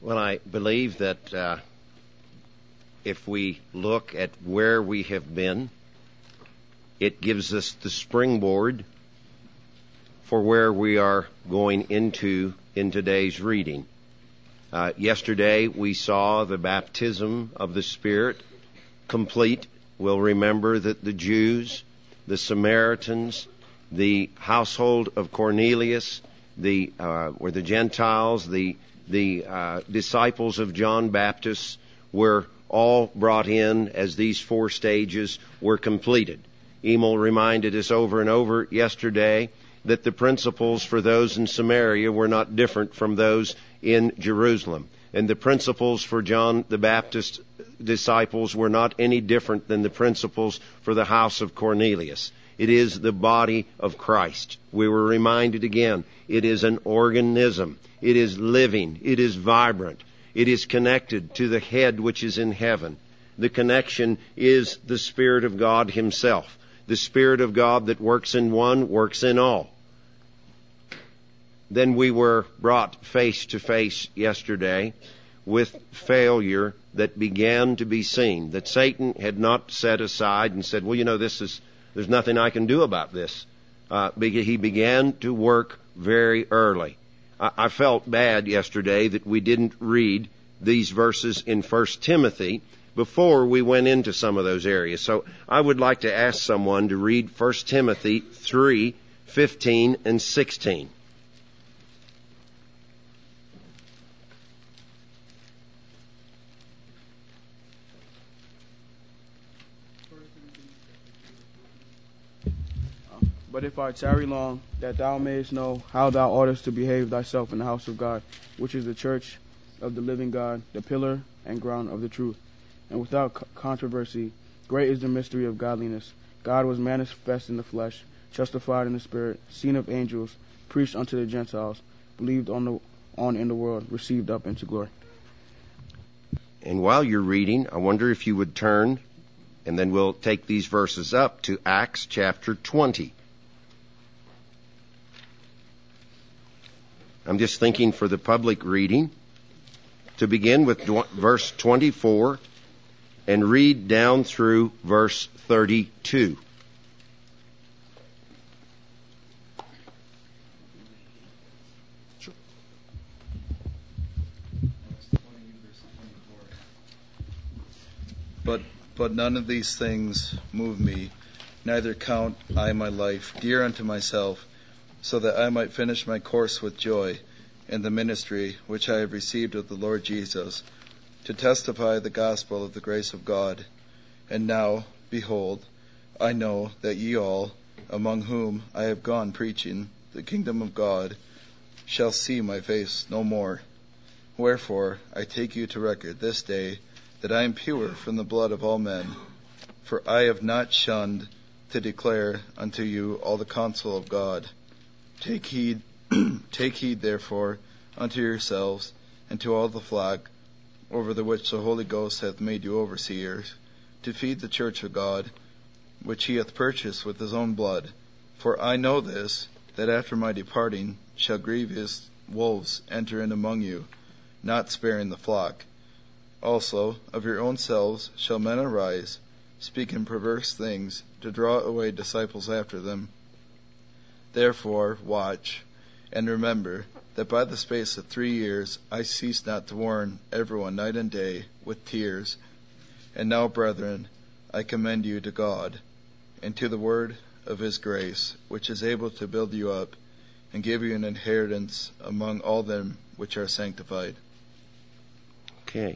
Well, I believe that if we look at where we have been, it gives us the springboard for where we are going into in today's reading. Yesterday we saw the baptism of the Spirit complete. We'll remember that the Jews, the Samaritans, the household of Cornelius, the Gentiles, the disciples of John Baptist were all brought in as these four stages were completed. Emil reminded us over and over yesterday that the principles for those in Samaria were not different from those in Jerusalem. And the principles for John the Baptist disciples were not any different than the principles for the house of Cornelius. It is the body of Christ. We were reminded again, it is an organism. It is living. It is vibrant. It is connected to the head which is in heaven. The connection is the Spirit of God Himself. The Spirit of God that works in one, works in all. Then we were brought face to face yesterday with failure that began to be seen. That Satan had not set aside and said, well, there's nothing I can do about this. He began to work very early. I felt bad yesterday that we didn't read these verses in 1 Timothy before we went into some of those areas. So I would like to ask someone to read 1 Timothy 3:15 and 16. But if I tarry long, that thou mayest know how thou oughtest to behave thyself in the house of God, which is the church of the living God, the pillar and ground of the truth. And without controversy, great is the mystery of godliness. God was manifest in the flesh, justified in the spirit, seen of angels, preached unto the Gentiles, believed on in the world, received up into glory. And while you're reading, I wonder if you would turn, and then we'll take these verses up to Acts chapter 20. I'm just thinking for the public reading to begin with verse 24 and read down through verse 32. But none of these things move me, neither count I my life dear unto myself, so that I might finish my course with joy in the ministry which I have received of the Lord Jesus, to testify the gospel of the grace of God. And now, behold, I know that ye all, among whom I have gone preaching the kingdom of God, shall see my face no more. Wherefore I take you to record this day that I am pure from the blood of all men, for I have not shunned to declare unto you all the counsel of God. Take heed therefore unto yourselves and to all the flock over the which the Holy Ghost hath made you overseers, to feed the church of God, which he hath purchased with his own blood. For I know this, that after my departing shall grievous wolves enter in among you, not sparing the flock. Also of your own selves shall men arise, speaking perverse things, to draw away disciples after them. Therefore watch, and remember that by the space of 3 years I ceased not to warn everyone night and day with tears. And now, brethren, I commend you to God, and to the word of his grace, which is able to build you up, and give you an inheritance among all them which are sanctified. Okay.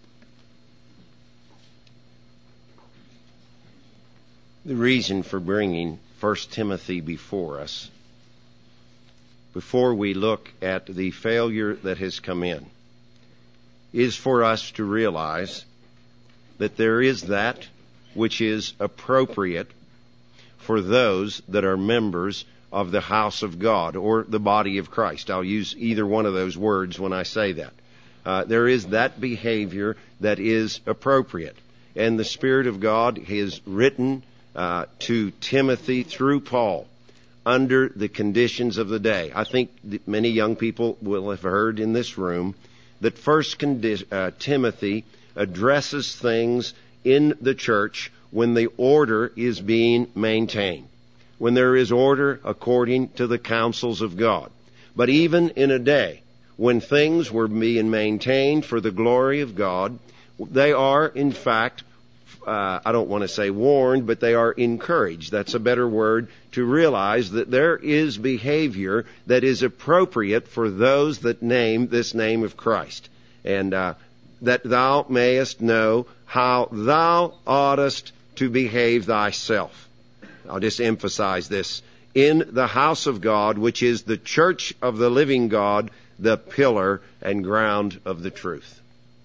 The reason for bringing 1 Timothy before us, before we look at the failure that has come in, is for us to realize that there is that which is appropriate for those that are members of the house of God or the body of Christ. I'll use either one of those words when I say that. There is that behavior that is appropriate. And the Spirit of God has written to Timothy through Paul under the conditions of the day. I think that many young people will have heard in this room that 1 Timothy addresses things in the church when the order is being maintained, when there is order according to the counsels of God. But even in a day when things were being maintained for the glory of God, they are, in fact, I don't want to say warned, but they are encouraged. That's a better word, to realize that there is behavior that is appropriate for those that name this name of Christ. And that thou mayest know how thou oughtest to behave thyself. I'll just emphasize this. In the house of God, which is the church of the living God, the pillar and ground of the truth.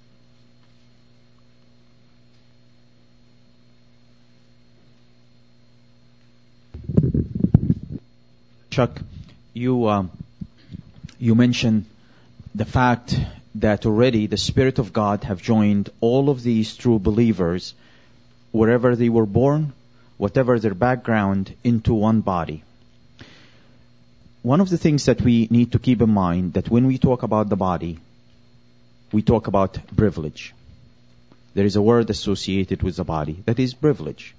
Chuck, you mentioned the fact that already the Spirit of God have joined all of these true believers, wherever they were born, whatever their background, into one body. One of the things that we need to keep in mind, that when we talk about the body, we talk about privilege. There is a word associated with the body, that is privilege.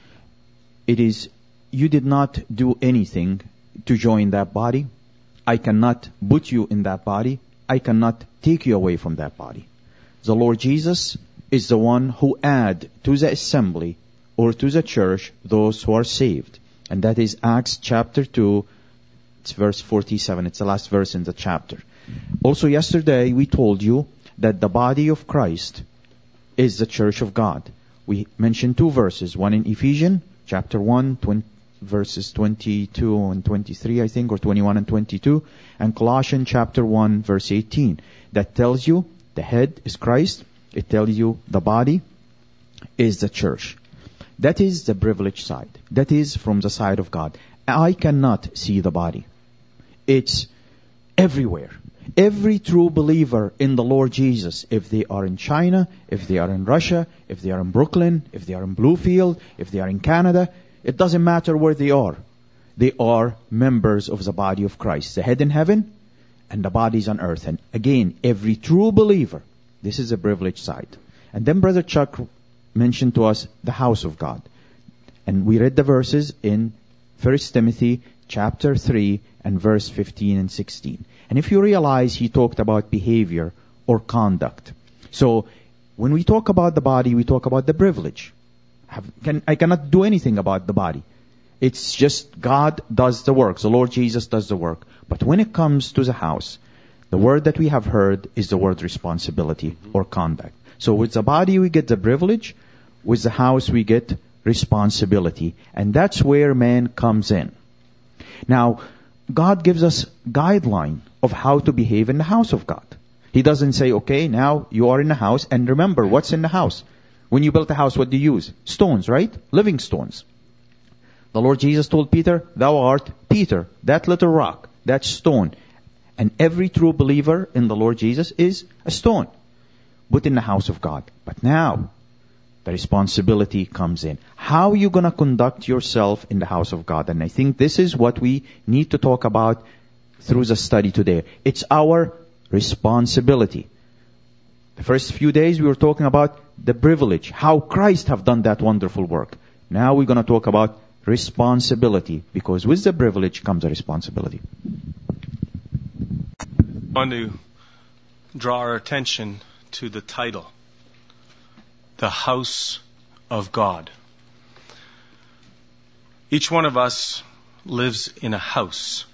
It is, you did not do anything to join that body. I cannot put you in that body. I cannot take you away from that body. The Lord Jesus is the one who add to the assembly or to the church those who are saved. And that is Acts chapter 2, it's verse 47. It's the last verse in the chapter. Also yesterday we told you that the body of Christ is the church of God. We mentioned two verses, one in Ephesians chapter 1, verses 22 and 23, I think, or 21 and 22, and Colossians chapter 1, verse 18. That tells you the head is Christ. It tells you the body is the church. That is the privileged side. That is from the side of God. I cannot see the body. It's everywhere. Every true believer in the Lord Jesus, if they are in China, if they are in Russia, if they are in Brooklyn, if they are in Bluefield, if they are in Canada, it doesn't matter where they are. They are members of the body of Christ. The head in heaven and the bodies on earth. And again, every true believer, this is a privileged side. And then Brother Chuck mentioned to us the house of God. And we read the verses in 1 Timothy chapter 3 and verse 15 and 16. And if you realize, he talked about behavior or conduct. So when we talk about the body, we talk about the privilege. I cannot do anything about the body. It's just God does the work. The Lord Jesus does the work. But when it comes to the house, the word that we have heard is the word responsibility or conduct. So with the body we get the privilege, with the house we get responsibility. And that's where man comes in. Now, God gives us guideline of how to behave in the house of God. He doesn't say, okay, now you are in the house, and remember what's in the house. When you built a house, what do you use? Stones, right? Living stones. The Lord Jesus told Peter, thou art Peter, that little rock, that stone. And every true believer in the Lord Jesus is a stone, put in the house of God. But now, the responsibility comes in. How are you going to conduct yourself in the house of God? And I think this is what we need to talk about through the study today. It's our responsibility. The first few days we were talking about the privilege, how Christ have done that wonderful work. Now we're going to talk about responsibility, because with the privilege comes a responsibility. I want to draw our attention to the title, the house of God. Each one of us lives in a house.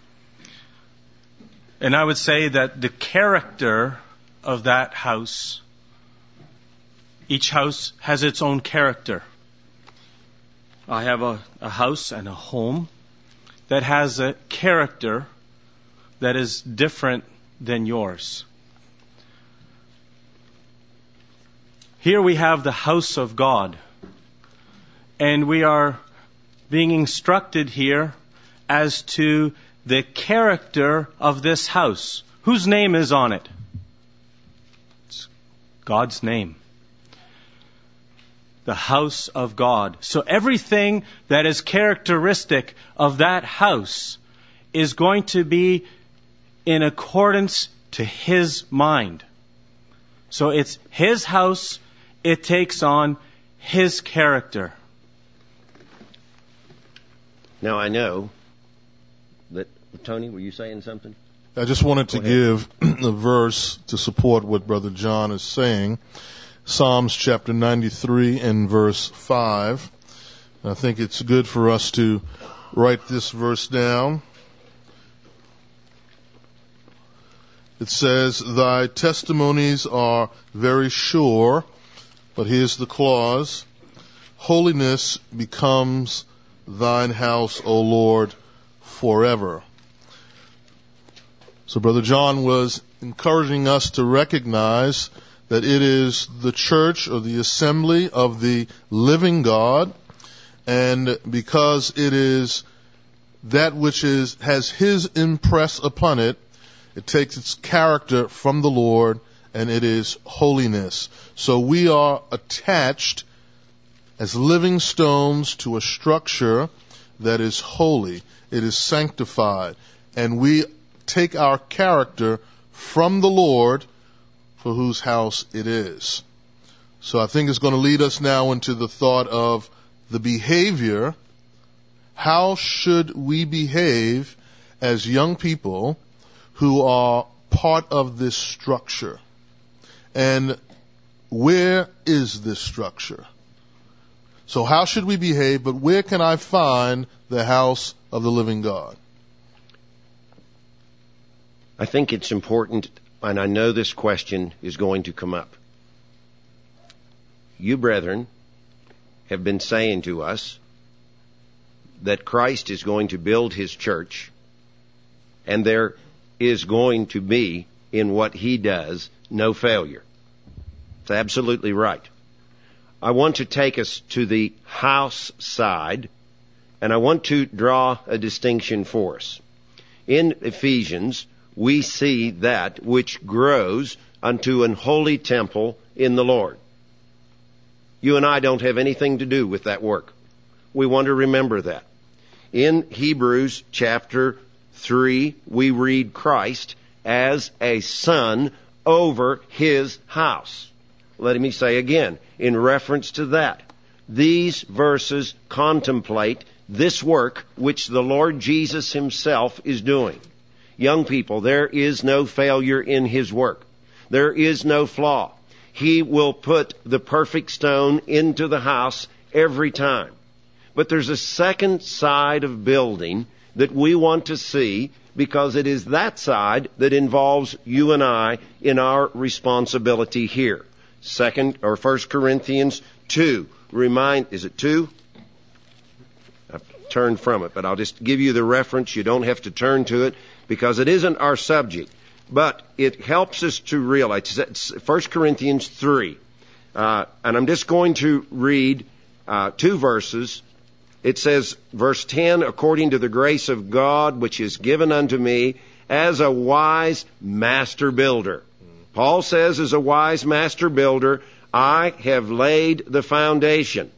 And I would say that the character of that house, each house has its own character. I have a house and a home that has a character that is different than yours. Here we have the house of God, and we are being instructed here as to the character of this house. Whose name is on it? It's God's name. The house of God. So everything that is characteristic of that house is going to be in accordance to His mind. So it's His house. It takes on His character. Now I know that, Tony, were you saying something? I just wanted to Go ahead. give a verse to support what Brother John is saying. Psalms chapter 93 and verse 5. I think it's good for us to write this verse down. It says, "Thy testimonies are very sure," but here's the clause, "holiness becomes thine house, O Lord, forever." So Brother John was encouraging us to recognize that it is the church or the assembly of the living God, and because it is that which has His impress upon it, it takes its character from the Lord, and it is holiness. So we are attached as living stones to a structure that is holy. It is sanctified. And we take our character from the Lord, for whose house it is. So I think it's going to lead us now into the thought of the behavior. How should we behave as young people who are part of this structure? And where is this structure? So how should we behave, but where can I find the house of the living God? I think it's important, and I know this question is going to come up. You, brethren, have been saying to us that Christ is going to build His church, and there is going to be, in what He does, no failure. It's absolutely right. I want to take us to the house side, and I want to draw a distinction for us. In Ephesians, we see that which grows unto an holy temple in the Lord. You and I don't have anything to do with that work. We want to remember that. In Hebrews chapter 3, we read Christ as a son over His house. Let me say again, in reference to that, these verses contemplate this work which the Lord Jesus Himself is doing. Young people, there is no failure in His work. There is no flaw. He will put the perfect stone into the house every time. But there's a second side of building that we want to see, because it is that side that involves you and I in our responsibility here. 1 Corinthians 2. Is it 2? I've turned from it, but I'll just give you the reference. You don't have to turn to it, because it isn't our subject. But it helps us to realize. It's 1 Corinthians 3. And I'm just going to read 2 verses. It says, verse 10, "According to the grace of God which is given unto me as a wise master builder." Paul says, as a wise master builder, I have laid the foundation.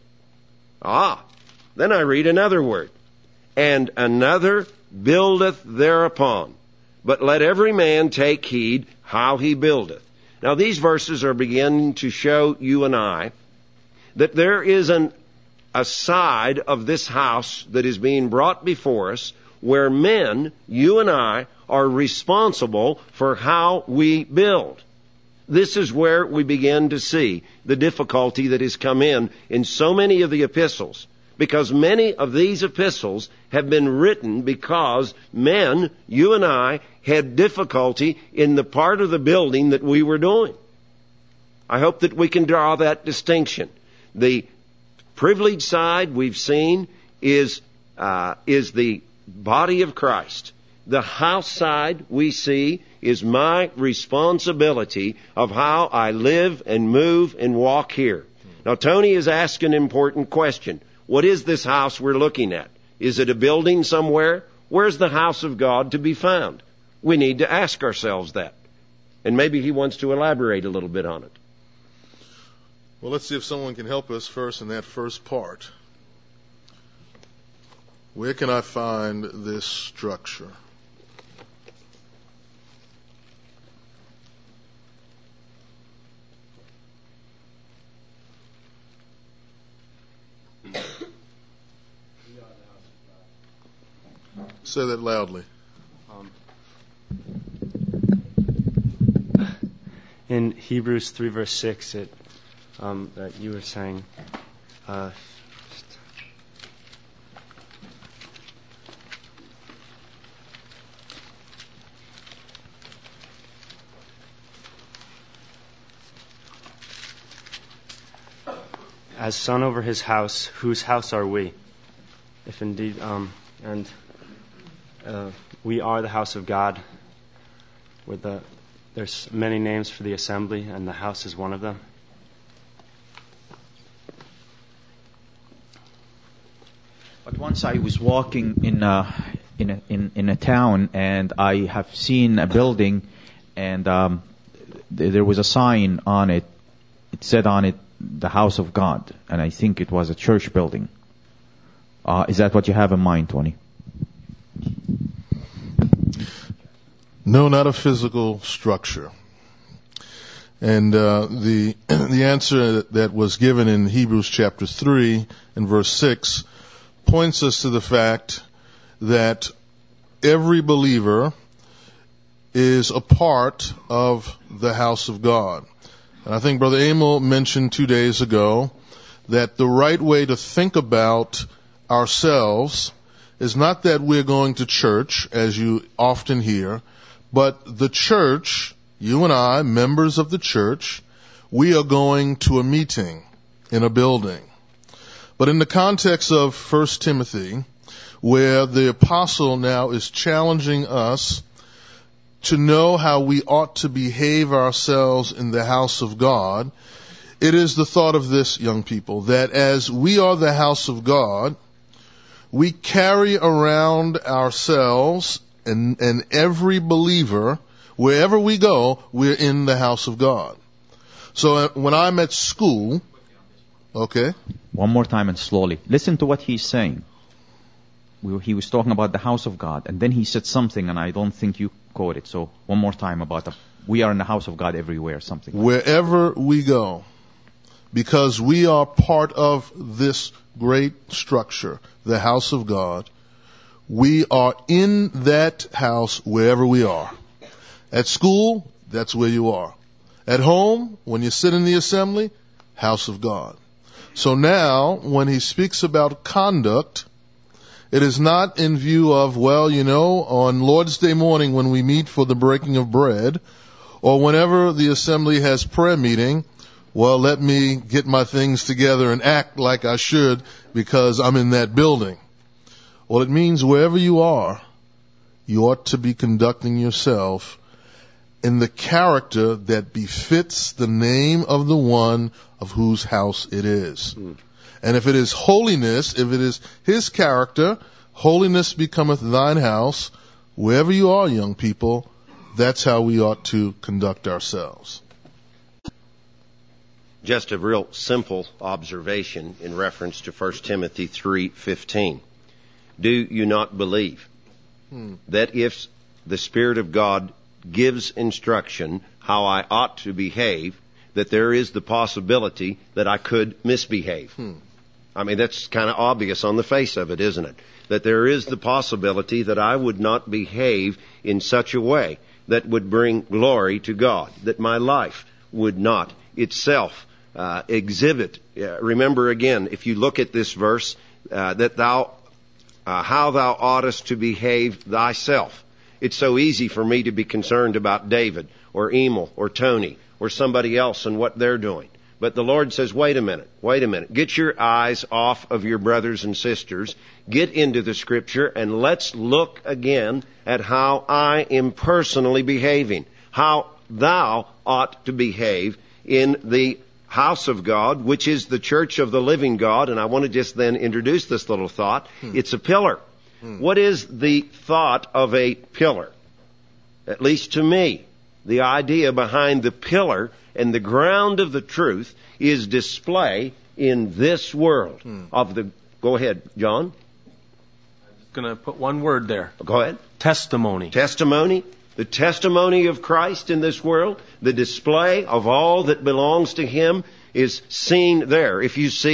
Then I read another word. "And another buildeth thereupon. But let every man take heed how he buildeth." Now these verses are beginning to show you and I that there is a side of this house that is being brought before us where men, you and I, are responsible for how we build. This is where we begin to see the difficulty that has come in so many of the epistles. Because many of these epistles have been written because men, you and I, had difficulty in the part of the building that we were doing. I hope that we can draw that distinction. The privileged side we've seen is the body of Christ. The house side we see is my responsibility of how I live and move and walk here. Now, Tony is asking an important question. What is this house we're looking at? Is it a building somewhere? Where's the house of God to be found? We need to ask ourselves that. And maybe he wants to elaborate a little bit on it. Well, let's see if someone can help us first in that first part. Where can I find this structure? Say that loudly. In Hebrews 3 verse 6, that you were saying, as son over his house, whose house are we? If indeed, we are the house of God. There's many names for the assembly, and the house is one of them. But once I was walking in a town, and I have seen a building, and there was a sign on it. It said on it, "The House of God," and I think it was a church building. Is that what you have in mind, Tony? No, not a physical structure. And the answer that was given in Hebrews chapter 3 and verse 6 points us to the fact that every believer is a part of the house of God. And I think Brother Emil mentioned 2 days ago that the right way to think about ourselves is not that we're going to church, as you often hear, but the church, you and I, members of the church, we are going to a meeting in a building. But in the context of 1 Timothy, where the apostle now is challenging us to know how we ought to behave ourselves in the house of God, it is the thought of this, young people, that as we are the house of God, we carry around ourselves and every believer, wherever we go, we're in the house of God. So when I'm at school, okay? One more time and slowly. Listen to what he's saying. He was talking about the house of God, and then he said something, and I don't think you caught it. So one more time about we are in the house of God everywhere, something. Wherever we go, because we are part of this great structure, the house of God, we are in that house wherever we are. At school, that's where you are. At home, when you sit in the assembly, house of God. So now, when he speaks about conduct, it is not in view of, well, on Lord's Day morning when we meet for the breaking of bread, or whenever the assembly has prayer meeting, well, let me get my things together and act like I should because I'm in that building. Well, it means wherever you are, you ought to be conducting yourself in the character that befits the name of the one of whose house it is. And if it is holiness, if it is his character, holiness becometh thine house. Wherever you are, young people, that's how we ought to conduct ourselves. Just a real simple observation in reference to 1 Timothy 3:15. Do you not believe that if the Spirit of God gives instruction how I ought to behave, that there is the possibility that I could misbehave? I mean, that's kind of obvious on the face of it, isn't it? That there is the possibility that I would not behave in such a way that would bring glory to God, that my life would not itself exhibit. Remember again, if you look at this verse, that how thou oughtest to behave thyself. It's so easy for me to be concerned about David or Emil or Tony or somebody else and what they're doing. But the Lord says, wait a minute. Get your eyes off of your brothers and sisters. Get into the Scripture and let's look again at how I am personally behaving. How thou ought to behave in the house of God, which is the church of the living God. And I want to just then introduce this little thought. It's a pillar. What is the thought of a pillar? At least to me, the idea behind the pillar and the ground of the truth is display in this world of the... Go ahead, John. I'm going to put one word there. Go ahead. Testimony. Testimony. The testimony of Christ in this world, the display of all that belongs to Him is seen there. If you see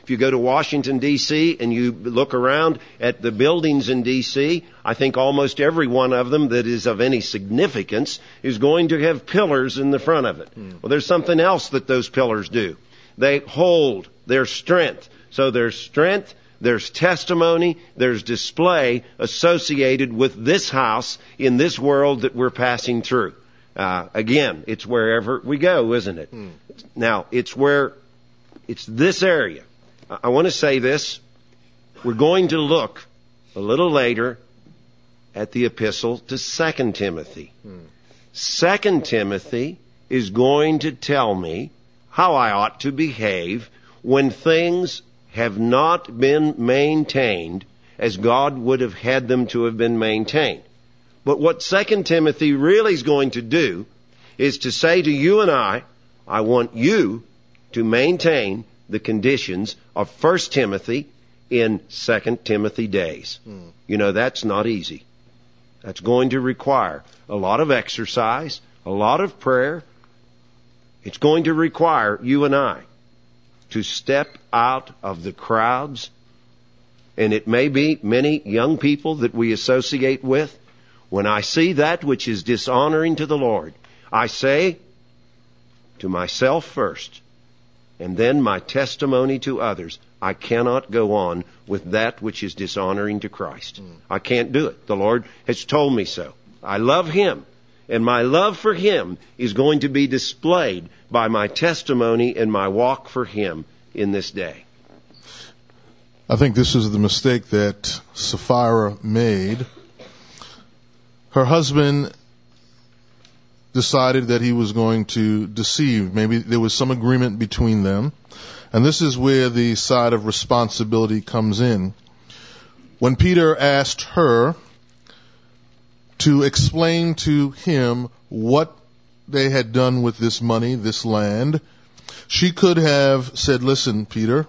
If you go to Washington, D.C., and you look around at the buildings in D.C., I think almost every one of them that is of any significance is going to have pillars in the front of it. Well, there's something else that those pillars do. They hold their strength. So there's strength, there's testimony, there's display associated with this house in this world that we're passing through. Again, it's wherever we go, isn't it? Now, it's this area. I want to say this. We're going to look a little later at the epistle to 2 Timothy. 2 Timothy is going to tell me how I ought to behave when things have not been maintained as God would have had them to have been maintained. But what 2 Timothy really is going to do is to say to you and I want you to maintain the conditions of 1 Timothy in 2 Timothy days. You know, that's not easy. That's going to require a lot of exercise, a lot of prayer. It's going to require you and I to step out of the crowds. And it may be many young people that we associate with. When I see that which is dishonoring to the Lord, I say to myself first, and then my testimony to others, I cannot go on with that which is dishonoring to Christ. I can't do it. The Lord has told me so. I love Him, and my love for Him is going to be displayed by my testimony and my walk for Him in this day. I think this is the mistake that Sapphira made. Her husband decided that he was going to deceive. Maybe there was some agreement between them. And this is where the side of responsibility comes in. When Peter asked her to explain to him what they had done with this money, this land, she could have said, listen, Peter,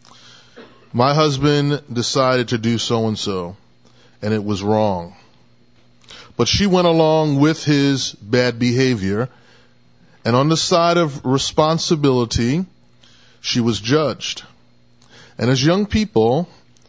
my husband decided to do so and so, and it was wrong. But she went along with his bad behavior, and on the side of responsibility, she was judged. And as young people,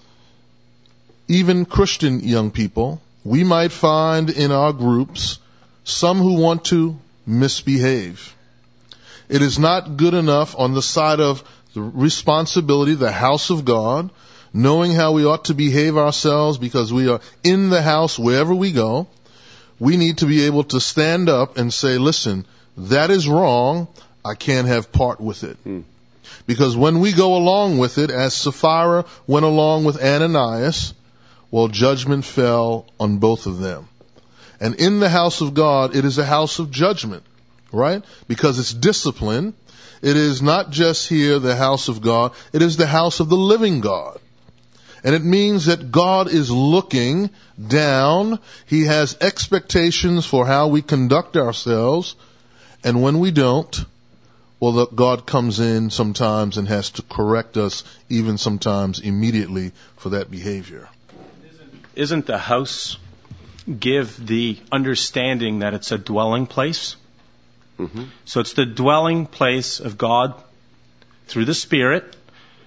even Christian young people, we might find in our groups some who want to misbehave. It is not good enough on the side of the responsibility, the house of God, knowing how we ought to behave ourselves because we are in the house wherever we go. We need to be able to stand up and say, listen, that is wrong. I can't have part with it. Because when we go along with it, as Sapphira went along with Ananias, well, judgment fell on both of them. And in the house of God, it is a house of judgment, right? Because it's discipline. It is not just here the house of God. It is the house of the living God. And it means that God is looking down. He has expectations for how we conduct ourselves. And when we don't, well, God comes in sometimes and has to correct us, even sometimes immediately, for that behavior. Isn't the house give the understanding that it's a dwelling place? So it's the dwelling place of God through the Spirit.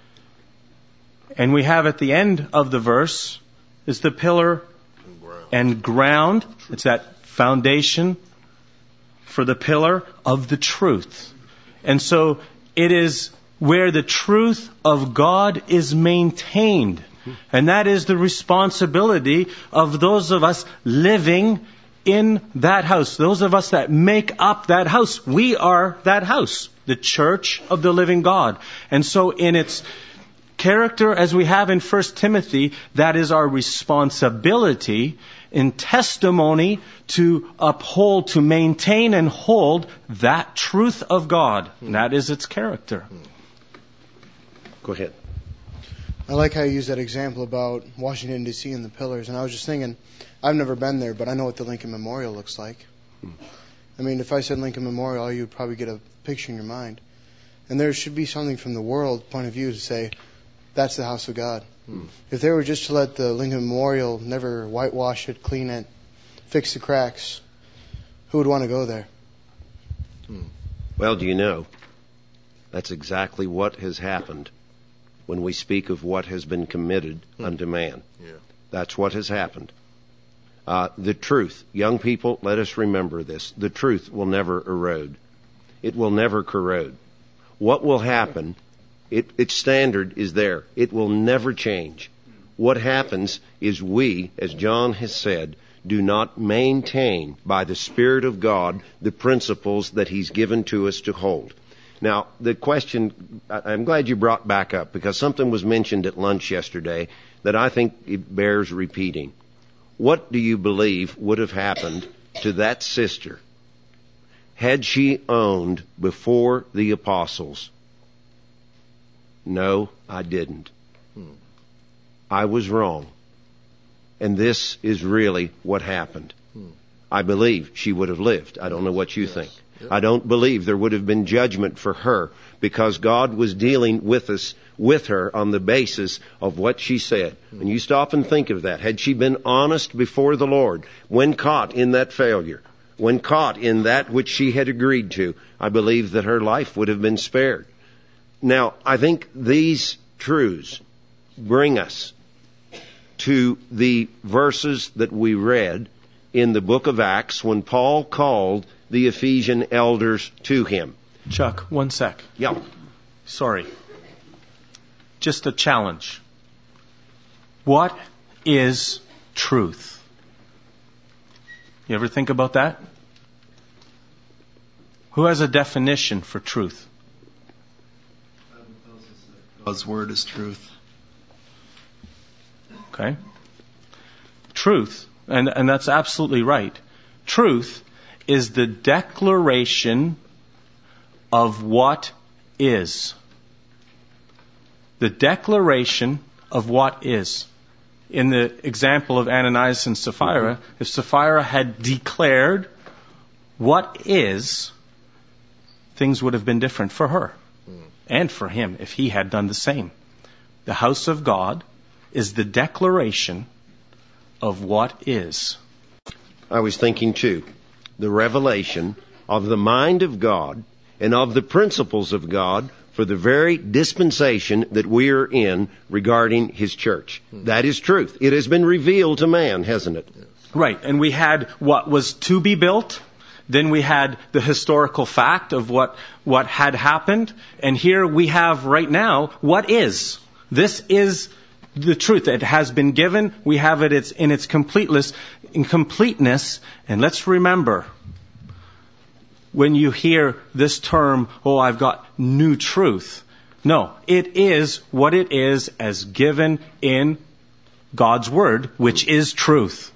And we have at the end of the verse is the pillar and ground. It's that foundation for the pillar of the truth. And so it is where the truth of God is maintained. And that is the responsibility of those of us living in that house. Those of us that make up that house. We are that house, the church of the living God. And so in its character, as we have in 1 Timothy, that is our responsibility in testimony to uphold, to maintain and hold that truth of God. And that is its character. Go ahead. I like how you use that example about Washington, D.C. and the pillars. And I was just thinking, I've never been there, but I know what the Lincoln Memorial looks like. I mean, if I said Lincoln Memorial, you'd probably get a picture in your mind. And there should be something from the world point of view to say, that's the house of God. If they were just to let the Lincoln Memorial never whitewash it, clean it, fix the cracks, who would want to go there? Well, do you know, that's exactly what has happened when we speak of what has been committed unto man. Yeah. That's what has happened. The truth, young people, let us remember this. The truth will never erode. It will never corrode. What will happen, its standard is there. It will never change. What happens is we, as John has said, do not maintain by the Spirit of God the principles that He's given to us to hold. Now, the question, I'm glad you brought back up, because something was mentioned at lunch yesterday that I think it bears repeating. What do you believe would have happened to that sister had she owned before the apostles? No, I didn't. I was wrong. And this is really what happened. I believe she would have lived. I don't know what you think. I don't believe there would have been judgment for her, because God was dealing with her on the basis of what she said. And you stop and think of that. Had she been honest before the Lord when caught in that failure, when caught in that which she had agreed to, I believe that her life would have been spared. Now, I think these truths bring us to the verses that we read in the book of Acts when Paul called the Ephesian elders to him. Chuck, 1 sec. Yeah. Sorry. Just a challenge. What is truth? You ever think about that? Who has a definition for truth? God's word is truth. Okay. Truth, and that's absolutely right. Truth is the declaration of what is. The declaration of what is. In the example of Ananias and Sapphira, if Sapphira had declared what is, things would have been different for her and for him if he had done the same. The house of God is the declaration of what is. I was thinking too, the revelation of the mind of God and of the principles of God for the very dispensation that we are in regarding His church. That is truth. It has been revealed to man, hasn't it? Right. And we had what was to be built. Then we had the historical fact of what had happened. And here we have right now what is. This is the truth. It has been given. We have it in its completeness. And let's remember, when you hear this term, I've got new truth. No, it is what it is as given in God's Word, which is truth.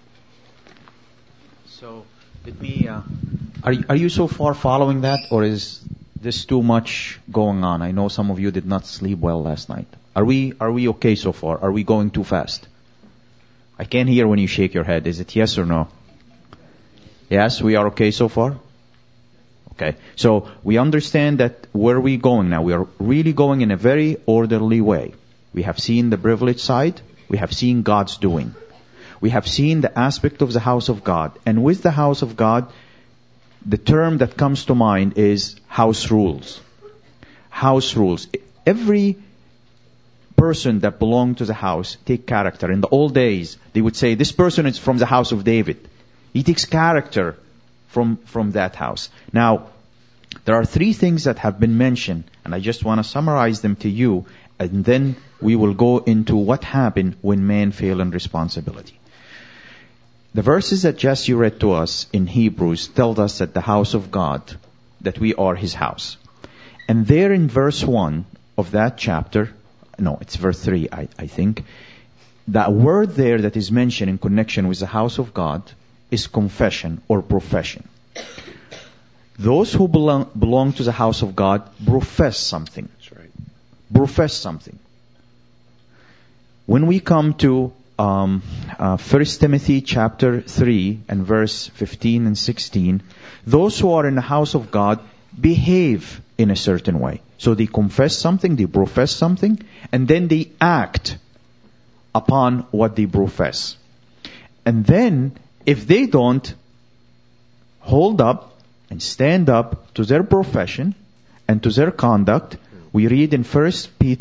So, let me, are you so far following that, or is this too much going on? I know some of you did not sleep well last night. Are we okay so far? Are we going too fast? I can't hear when you shake your head. Is it yes or no? Yes, we are okay so far? Okay. So we understand that where are we going now? We are really going in a very orderly way. We have seen the privileged side. We have seen God's doing. We have seen the aspect of the house of God. And with the house of God, the term that comes to mind is house rules. House rules. Every person that belonged to the house take character. In the old days, they would say, this person is from the house of David. He takes character from that house. Now, there are 3 things that have been mentioned, and I just want to summarize them to you, and then we will go into what happened when man failed in responsibility. The verses that Jesse read to us in Hebrews tell us that the house of God, that we are His house. And there in verse 1 of that chapter, no, it's verse 3, I think, that word there that is mentioned in connection with the house of God is confession or profession. Those who belong to the house of God profess something. That's right. Profess something. When we come to 1 Timothy chapter 3 and verse 15 and 16, those who are in the house of God behave in a certain way. So they confess something, they profess something, and then they act upon what they profess. And then, if they don't hold up and stand up to their profession and to their conduct, we read in 1 Peter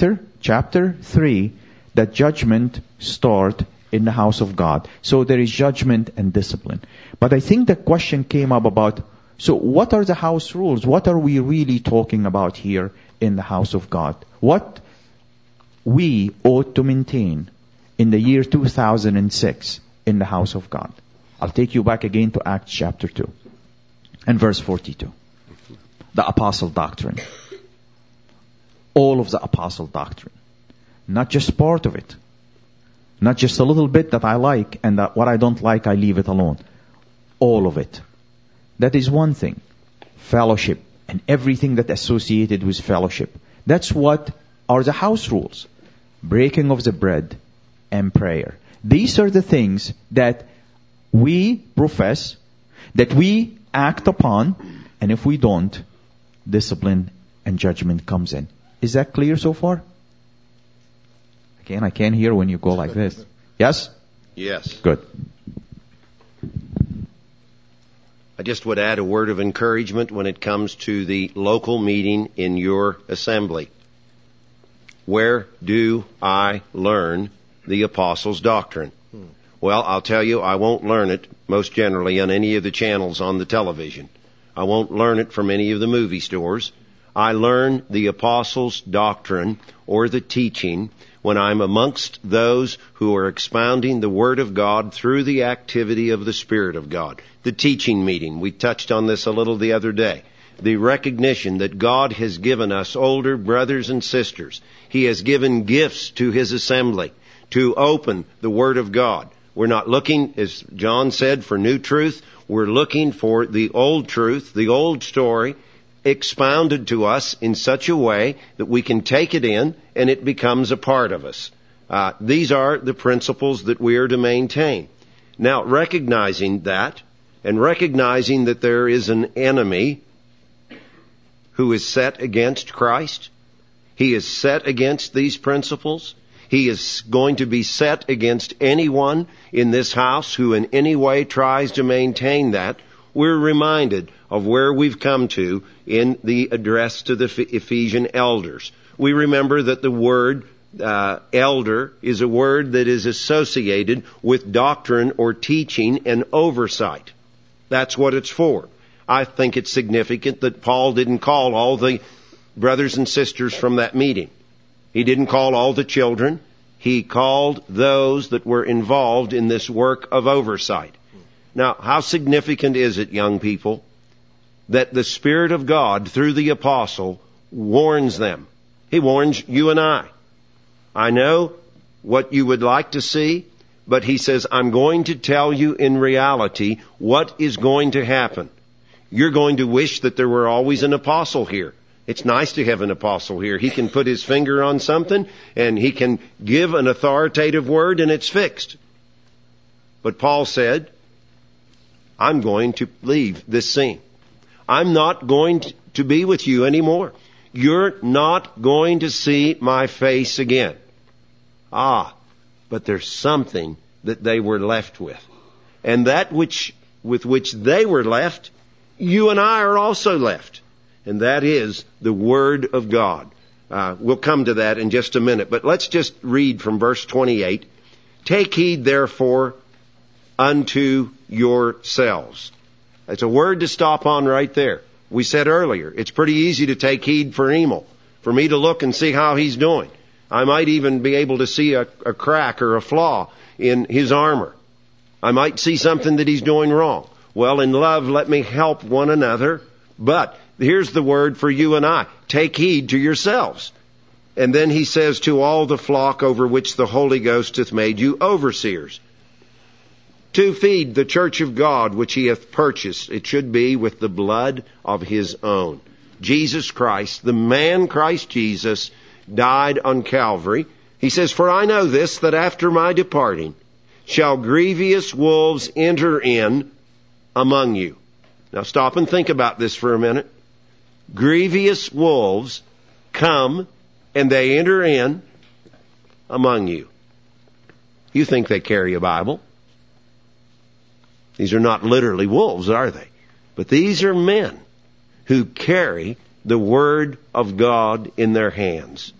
chapter 3, that judgment start in the house of God. So there is judgment and discipline. But I think the question came up about, so what are the house rules? What are we really talking about here in the house of God? What we ought to maintain in the year 2006 in the house of God. I'll take you back again to Acts chapter 2 and verse 42. The apostle doctrine. All of the apostle doctrine. Not just part of it. Not just a little bit that I like and that what I don't like I leave it alone. All of it. That is one thing. Fellowship and everything that associated with fellowship. That's what are the house rules. Breaking of the bread and prayer. These are the things that we profess, that we act upon, and if we don't, discipline and judgment comes in. Is that clear so far? Again, I can't hear when you go like this. Yes? Yes. Good. I just would add a word of encouragement when it comes to the local meeting in your assembly. Where do I learn the apostles' doctrine? Well, I'll tell you, I won't learn it most generally on any of the channels on the television. I won't learn it from any of the movie stores. I learn the apostles' doctrine or the teaching when I'm amongst those who are expounding the Word of God through the activity of the Spirit of God. The teaching meeting, we touched on this a little the other day. The recognition that God has given us older brothers and sisters. He has given gifts to His assembly to open the Word of God. We're not looking, as John said, for new truth. We're looking for the old truth, the old story, expounded to us in such a way that we can take it in and it becomes a part of us. These are the principles that we are to maintain. Now, recognizing that and recognizing that there is an enemy who is set against Christ, he is set against these principles. He is going to be set against anyone in this house who in any way tries to maintain that. We're reminded of where we've come to in the address to the Ephesian elders. We remember that the word elder is a word that is associated with doctrine or teaching and oversight. That's what it's for. I think it's significant that Paul didn't call all the brothers and sisters from that meeting. He didn't call all the children. He called those that were involved in this work of oversight. Now, how significant is it, young people, that the Spirit of God, through the apostle, warns them? He warns you and I. I know what you would like to see, but he says, I'm going to tell you in reality what is going to happen. You're going to wish that there were always an apostle here. It's nice to have an apostle here. He can put his finger on something and he can give an authoritative word and it's fixed. But Paul said, I'm going to leave this scene. I'm not going to be with you anymore. You're not going to see my face again. But there's something that they were left with. And that with which they were left, you and I are also left. And that is the Word of God. We'll come to that in just a minute. But let's just read from verse 28. Take heed, therefore, unto yourselves. That's a word to stop on right there. We said earlier, it's pretty easy to take heed for Emil, for me to look and see how he's doing. I might even be able to see a crack or a flaw in his armor. I might see something that he's doing wrong. Well, in love, let me help one another. But here's the word for you and I. Take heed to yourselves. And then he says, to all the flock over which the Holy Ghost hath made you overseers, to feed the church of God which he hath purchased. It should be with the blood of his own. Jesus Christ, the man Christ Jesus, died on Calvary. He says, for I know this, that after my departing shall grievous wolves enter in among you. Now stop and think about this for a minute. Grievous wolves come and they enter in among you. You think they carry a Bible? These are not literally wolves, are they? But these are men who carry the Word of God in their hands.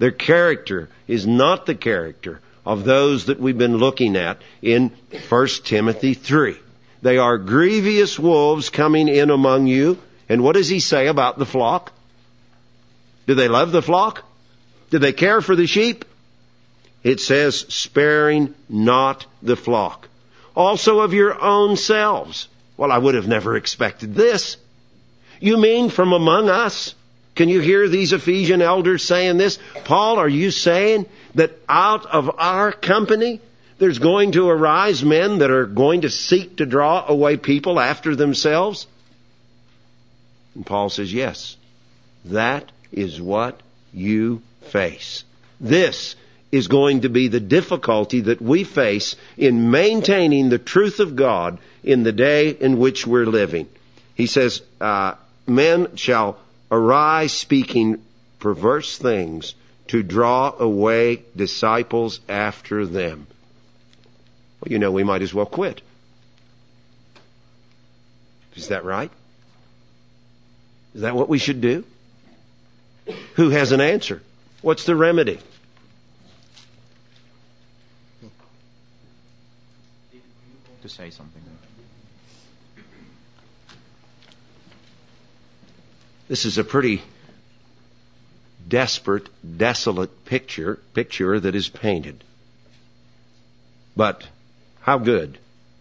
Their character is not the character of those that we've been looking at in 1 Timothy 3. They are grievous wolves coming in among you. And what does he say about the flock? Do they love the flock? Do they care for the sheep? It says, sparing not the flock. Also of your own selves. Well, I would have never expected this. You mean from among us? Can you hear these Ephesian elders saying this? Paul, are you saying that out of our company there's going to arise men that are going to seek to draw away people after themselves? And Paul says, yes, that is what you face. This is going to be the difficulty that we face in maintaining the truth of God in the day in which we're living. He says, men shall arise speaking perverse things to draw away disciples after them. Well, we might as well quit. Is that right? Is that what we should do? Who has an answer? What's the remedy? To say something. This is a pretty desperate, desolate picture that is painted. But how good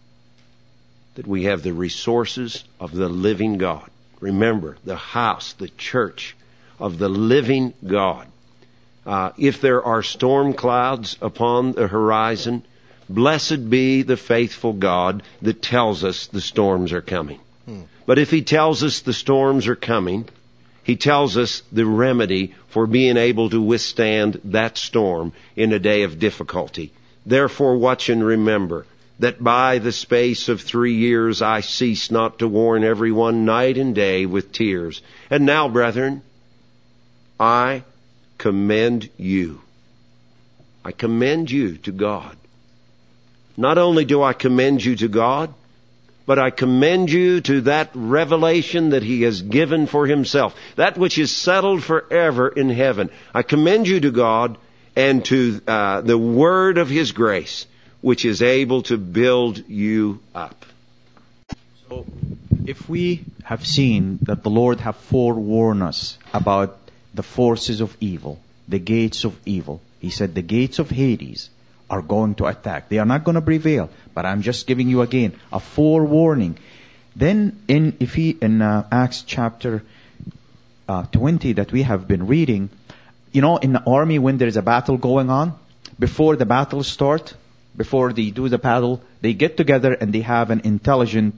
that we have the resources of the living God. Remember, the house, the church of the living God. If there are storm clouds upon the horizon, blessed be the faithful God that tells us the storms are coming. But if He tells us the storms are coming, He tells us the remedy for being able to withstand that storm in a day of difficulty. Therefore watch and remember that by the space of 3 years I cease not to warn everyone night and day with tears. And now, brethren, I commend you. I commend you to God. Not only do I commend you to God, but I commend you to that revelation that He has given for Himself, that which is settled forever in heaven. I commend you to God and to the word of His grace, which is able to build you up. So, if we have seen that the Lord have forewarned us about the forces of evil, the gates of evil, He said the gates of Hades are going to attack. They are not going to prevail, but I'm just giving you again a forewarning. Then in Acts chapter 20 that we have been reading, in the army when there is a battle going on, before the battle starts, before they do the battle, they get together and they have an intelligence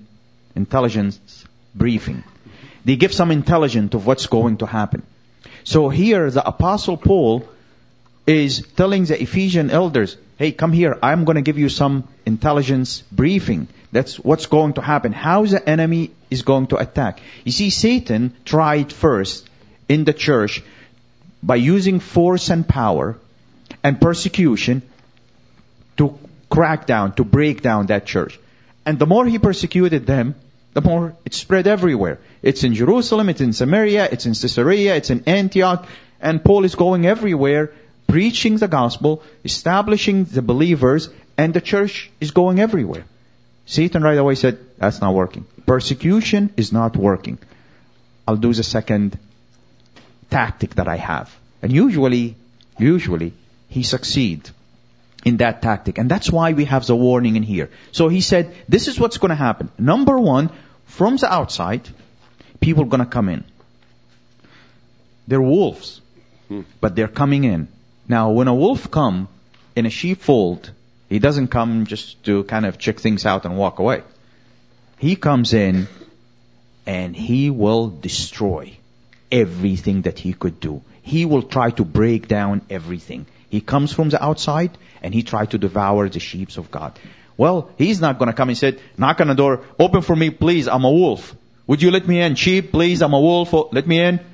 briefing. They give some intelligence of what's going to happen. So here the Apostle Paul is telling the Ephesian elders, hey, come here, I'm going to give you some intelligence briefing. That's what's going to happen. How the enemy is going to attack. You see, Satan tried first in the church by using force and power and persecution to crack down, to break down that church. And the more he persecuted them, the more it spread everywhere. It's in Jerusalem, it's in Samaria, it's in Caesarea, it's in Antioch, and Paul is going everywhere, preaching the gospel, establishing the believers, and the church is going everywhere. Satan right away said, that's not working. Persecution is not working. I'll do the second tactic that I have. And usually, he succeeds in that tactic. And that's why we have the warning in here. So he said, this is what's going to happen. Number one, from the outside, people are going to come in. They're wolves, but they're coming in. Now, when a wolf comes in a sheepfold, he doesn't come just to kind of check things out and walk away. He comes in and he will destroy everything that he could do. He will try to break down everything. He comes from the outside and he tries to devour the sheep of God. Well, he's not going to come and say, knock on the door, open for me, please, I'm a wolf. Would you let me in? Sheep, please, I'm a wolf, let me in.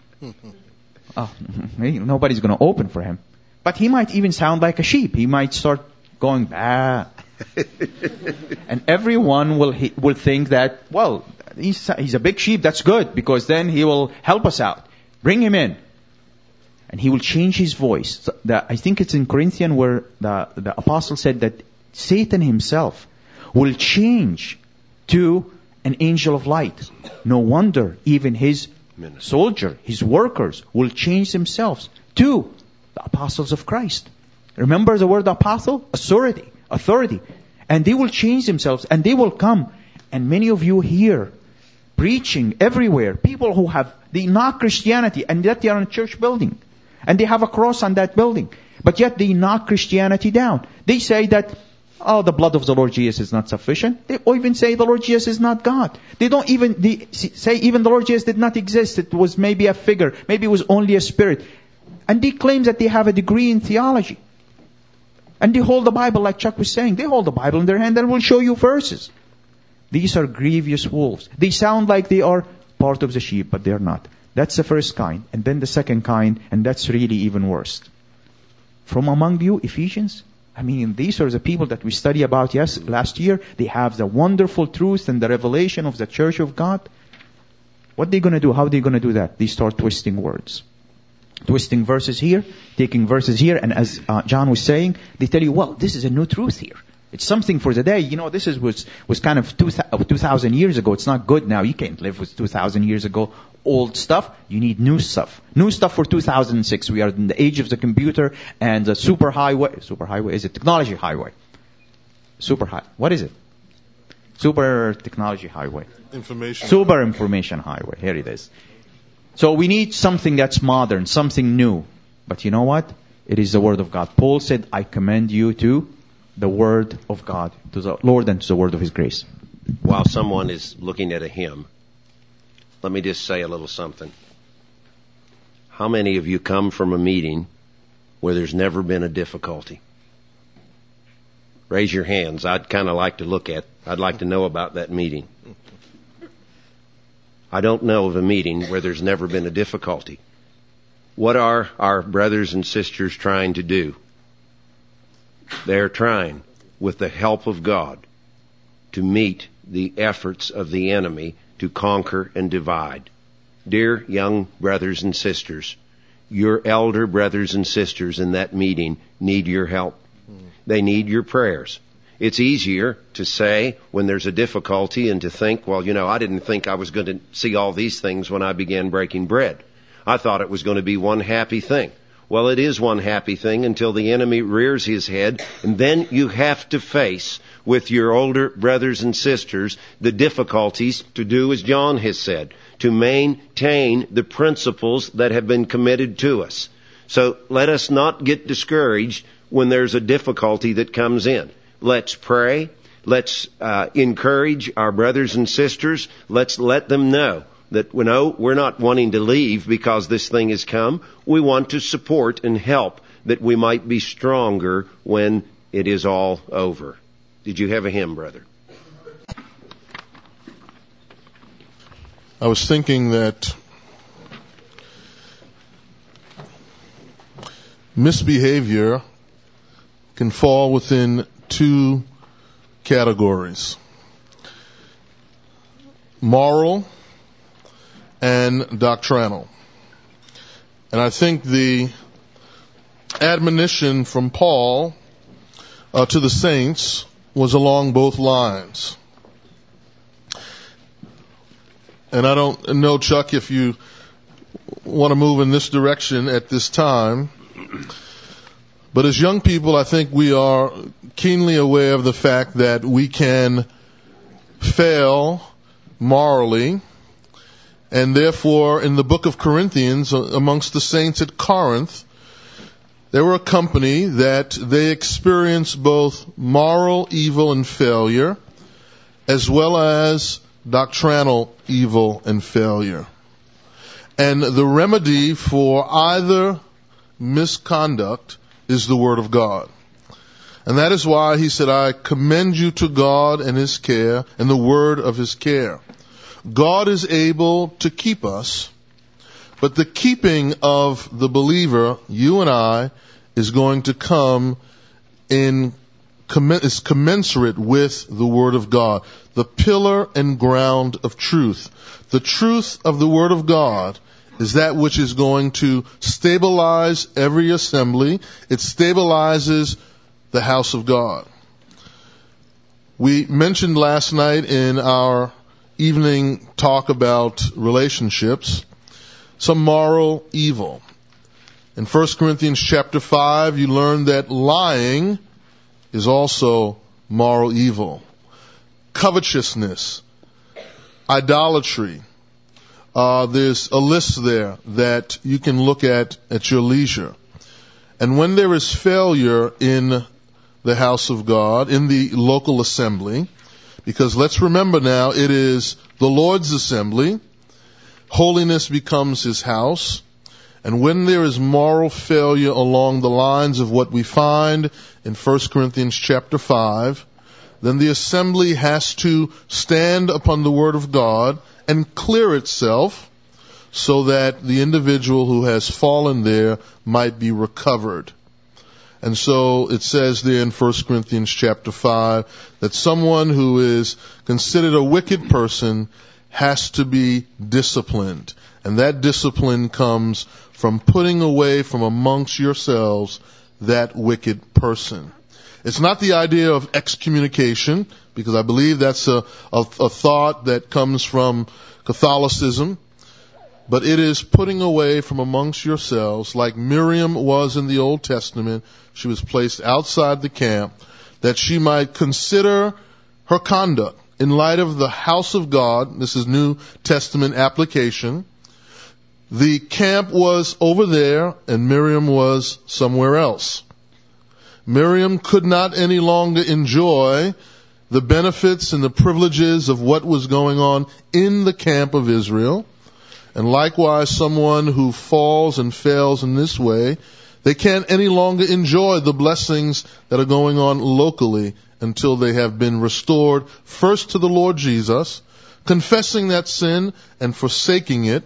Nobody's going to open for him. But he might even sound like a sheep. He might start going, bah. And everyone will think that, well, he's a big sheep, that's good, because then he will help us out. Bring him in. and he will change his voice. So I think it's in Corinthians where the apostle said that Satan himself will change to an angel of light. No wonder even his soldier, his workers will change themselves to the apostles of Christ. Remember the word apostle? Authority. And they will change themselves and they will come. And many of you here preaching everywhere, people who they knock Christianity and yet they are in a church building. And they have a cross on that building. But yet they knock Christianity down. They say that, the blood of the Lord Jesus is not sufficient. They even say the Lord Jesus is not God. They say even the Lord Jesus did not exist. It was maybe a figure. Maybe it was only a spirit. And they claim that they have a degree in theology. And they hold the Bible, like Chuck was saying. They hold the Bible in their hand and will show you verses. These are grievous wolves. They sound like they are part of the sheep, but they are not. That's the first kind. And then the second kind, and that's really even worse. From among you, Ephesians, these are the people that we study about, last year. They have the wonderful truth and the revelation of the Church of God. What are they going to do? How are they going to do that? They start twisting words. Twisting verses here, taking verses here, and as John was saying, they tell you, well, this is a new truth here. It's something for the day. This was kind of 2,000 years ago. It's not good now. You can't live with 2,000 years ago old stuff. You need new stuff. New stuff for 2006. We are in the age of the computer and the superhighway. Is it technology highway? What is it? Super technology highway. Super information highway. Here it is. So we need something that's modern, something new. But you know what? It is the Word of God. Paul said, I commend you to the Word of God, to the Lord and to the Word of His grace. While someone is looking at a hymn, let me just say a little something. How many of you come from a meeting where there's never been a difficulty? Raise your hands. I'd like to know about that meeting. I don't know of a meeting where there's never been a difficulty. What are our brothers and sisters trying to do? They're trying, with the help of God, to meet the efforts of the enemy to conquer and divide. Dear young brothers and sisters, your elder brothers and sisters in that meeting need your help. They need your prayers. It's easier to say when there's a difficulty and to think, well, I didn't think I was going to see all these things when I began breaking bread. I thought it was going to be one happy thing. Well, it is one happy thing until the enemy rears his head, and then you have to face with your older brothers and sisters the difficulties to do as John has said, to maintain the principles that have been committed to us. So let us not get discouraged when there's a difficulty that comes in. Let's pray. Let's encourage our brothers and sisters. Let's let them know that we're not wanting to leave because this thing has come. We want to support and help that we might be stronger when it is all over. Did you have a hymn, brother? I was thinking that misbehavior can fall within two categories: moral and doctrinal. And I think the admonition from Paul to the saints was along both lines. And I don't know, Chuck, if you want to move in this direction at this time. But as young people, I think we are keenly aware of the fact that we can fail morally. And therefore, in the book of Corinthians, amongst the saints at Corinth, there were a company that they experienced both moral evil and failure, as well as doctrinal evil and failure. And the remedy for either misconduct is the Word of God. And that is why he said, I commend you to God and His care, and the word of His care. God is able to keep us, but the keeping of the believer, you and I, is going to come is commensurate with the Word of God, the pillar and ground of truth. The truth of the Word of God is that which is going to stabilize every assembly. It stabilizes the house of God. We mentioned last night in our evening talk about relationships some moral evil. In 1 Corinthians chapter 5, you learn that lying is also moral evil. Covetousness, idolatry. There's a list there that you can look at your leisure. And when there is failure in the house of God, in the local assembly, because let's remember now, it is the Lord's assembly. Holiness becomes His house. And when there is moral failure along the lines of what we find in 1 Corinthians chapter 5, then the assembly has to stand upon the Word of God and clear itself so that the individual who has fallen there might be recovered. And so it says there in 1 Corinthians chapter 5 that someone who is considered a wicked person has to be disciplined. And that discipline comes from putting away from amongst yourselves that wicked person. It's not the idea of excommunication, because I believe that's a thought that comes from Catholicism. But it is putting away from amongst yourselves, like Miriam was in the Old Testament. She was placed outside the camp, that she might consider her conduct in light of the house of God. This is New Testament application. The camp was over there, and Miriam was somewhere else. Miriam could not any longer enjoy the benefits and the privileges of what was going on in the camp of Israel. And likewise, someone who falls and fails in this way, they can't any longer enjoy the blessings that are going on locally until they have been restored first to the Lord Jesus, confessing that sin and forsaking it,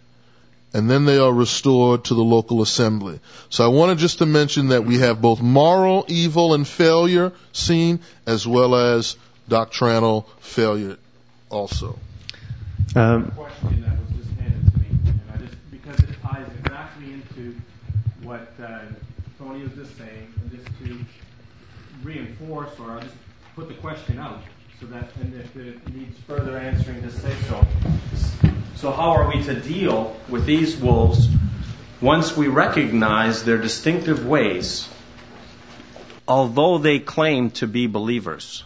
and then they are restored to the local assembly. So I wanted just to mention that we have both moral evil and failure seen, as well as doctrinal failure also. Question that was just handed to me, and because it ties exactly into what Tony was just saying, and just to reinforce, or I'll just put the question out, so that, and if it needs further answering, just say so. So how are we to deal with these wolves once we recognize their distinctive ways, although they claim to be believers?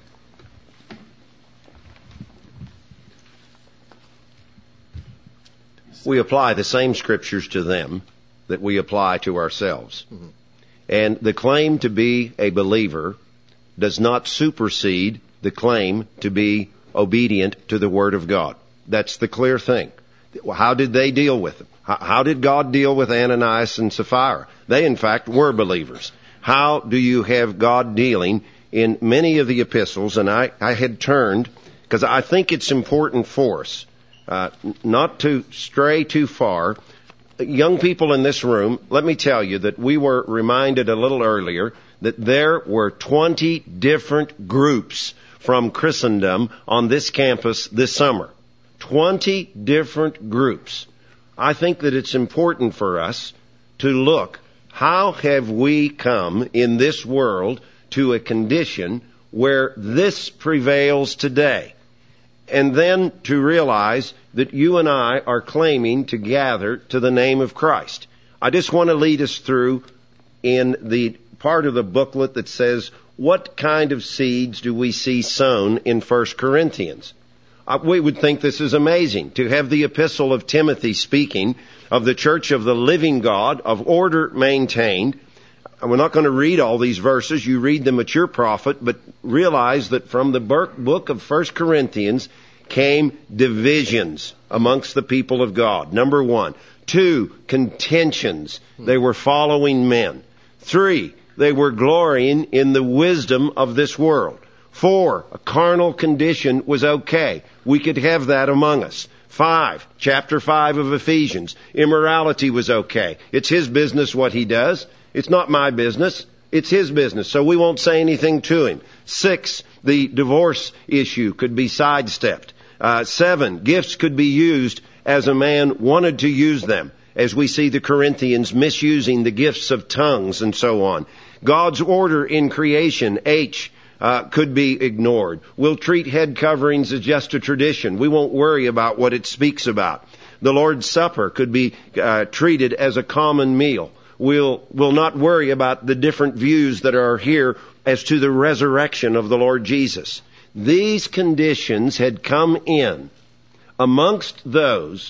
We apply the same scriptures to them that we apply to ourselves. Mm-hmm. And the claim to be a believer does not supersede the claim to be obedient to the Word of God. That's the clear thing. How did they deal with them? How did God deal with Ananias and Sapphira? They, in fact, were believers. How do you have God dealing in many of the epistles? And I had turned, because I think it's important for us not to stray too far. Young people in this room, let me tell you that we were reminded a little earlier that there were 20 different groups from Christendom on this campus this summer. 20 different groups. I think that it's important for us to look, how have we come in this world to a condition where this prevails today? And then to realize that you and I are claiming to gather to the name of Christ. I just want to lead us through in the part of the booklet that says, what kind of seeds do we see sown in 1 Corinthians? We would think this is amazing to have the epistle of Timothy speaking of the church of the living God, of order maintained. And we're not going to read all these verses. You read them at your profit, but realize that from the book of 1 Corinthians came divisions amongst the people of God. Number 1. 2, contentions. They were following men. 3, they were glorying in the wisdom of this world. 4, a carnal condition was okay. We could have that among us. 5, chapter 5 of Ephesians, immorality was okay. It's his business what he does. It's not my business. It's his business, so we won't say anything to him. 6, the divorce issue could be sidestepped. 7, gifts could be used as a man wanted to use them, as we see the Corinthians misusing the gifts of tongues and so on. God's order in creation, could be ignored. We'll treat head coverings as just a tradition. We won't worry about what it speaks about. The Lord's Supper could be treated as a common meal. We'll not worry about the different views that are here as to the resurrection of the Lord Jesus. These conditions had come in amongst those.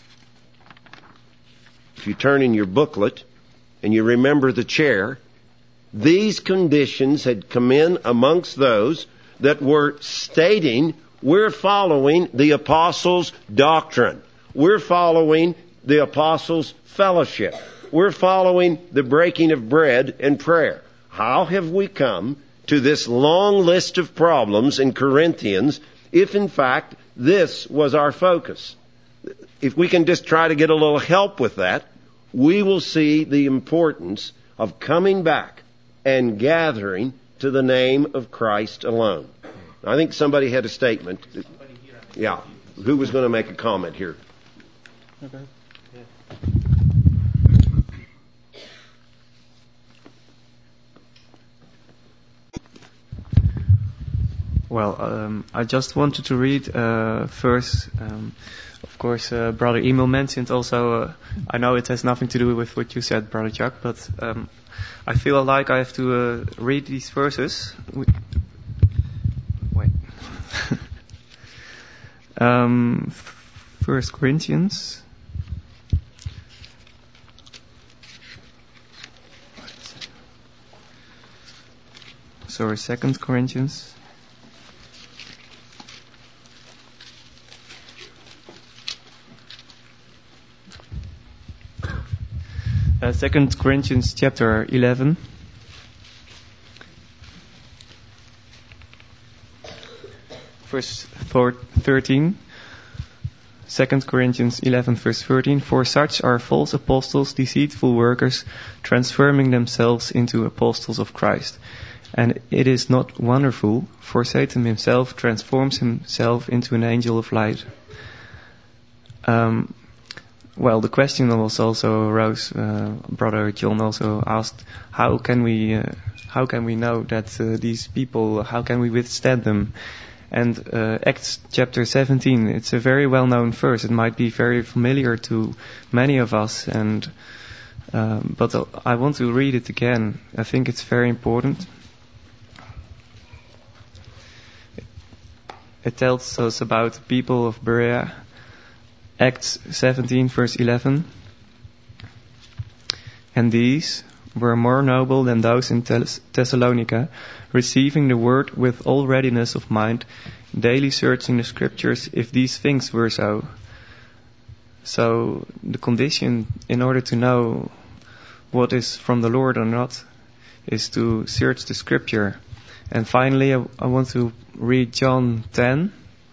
If you turn in your booklet and you remember the chair, these conditions had come in amongst those that were stating, we're following the apostles' doctrine. We're following the apostles' fellowship. We're following the breaking of bread and prayer. How have we come to this long list of problems in Corinthians if in fact this was our focus? If we can just try to get a little help with that, we will see the importance of coming back and gathering to the name of Christ alone. I think somebody had a statement. Yeah. Who was going to make a comment here? Okay. Well, I just wanted to read first. Of course, Brother Emil mentioned also, I know it has nothing to do with what you said, Brother Chuck, but I feel like I have to read these verses. Wait. 1 Corinthians. Sorry, 2 Corinthians. 2 Corinthians chapter 11. Verse 13. 2 Corinthians 11 verse 13. For such are false apostles, deceitful workers, transforming themselves into apostles of Christ. And it is not wonderful, for Satan himself transforms himself into an angel of light. Well, the question was also arose. Brother John also asked, how can we know that these people, how can we withstand them? And Acts chapter 17, it's a very well-known verse. It might be very familiar to many of us, and but I want to read it again. I think it's very important. It tells us about the people of Berea. Acts 17 verse 11. And these were more noble than those in Thessalonica, receiving the word with all readiness of mind, daily searching the scriptures if these things were so. So the condition in order to know what is from the Lord or not is to search the scripture. And finally, I want to read John 10.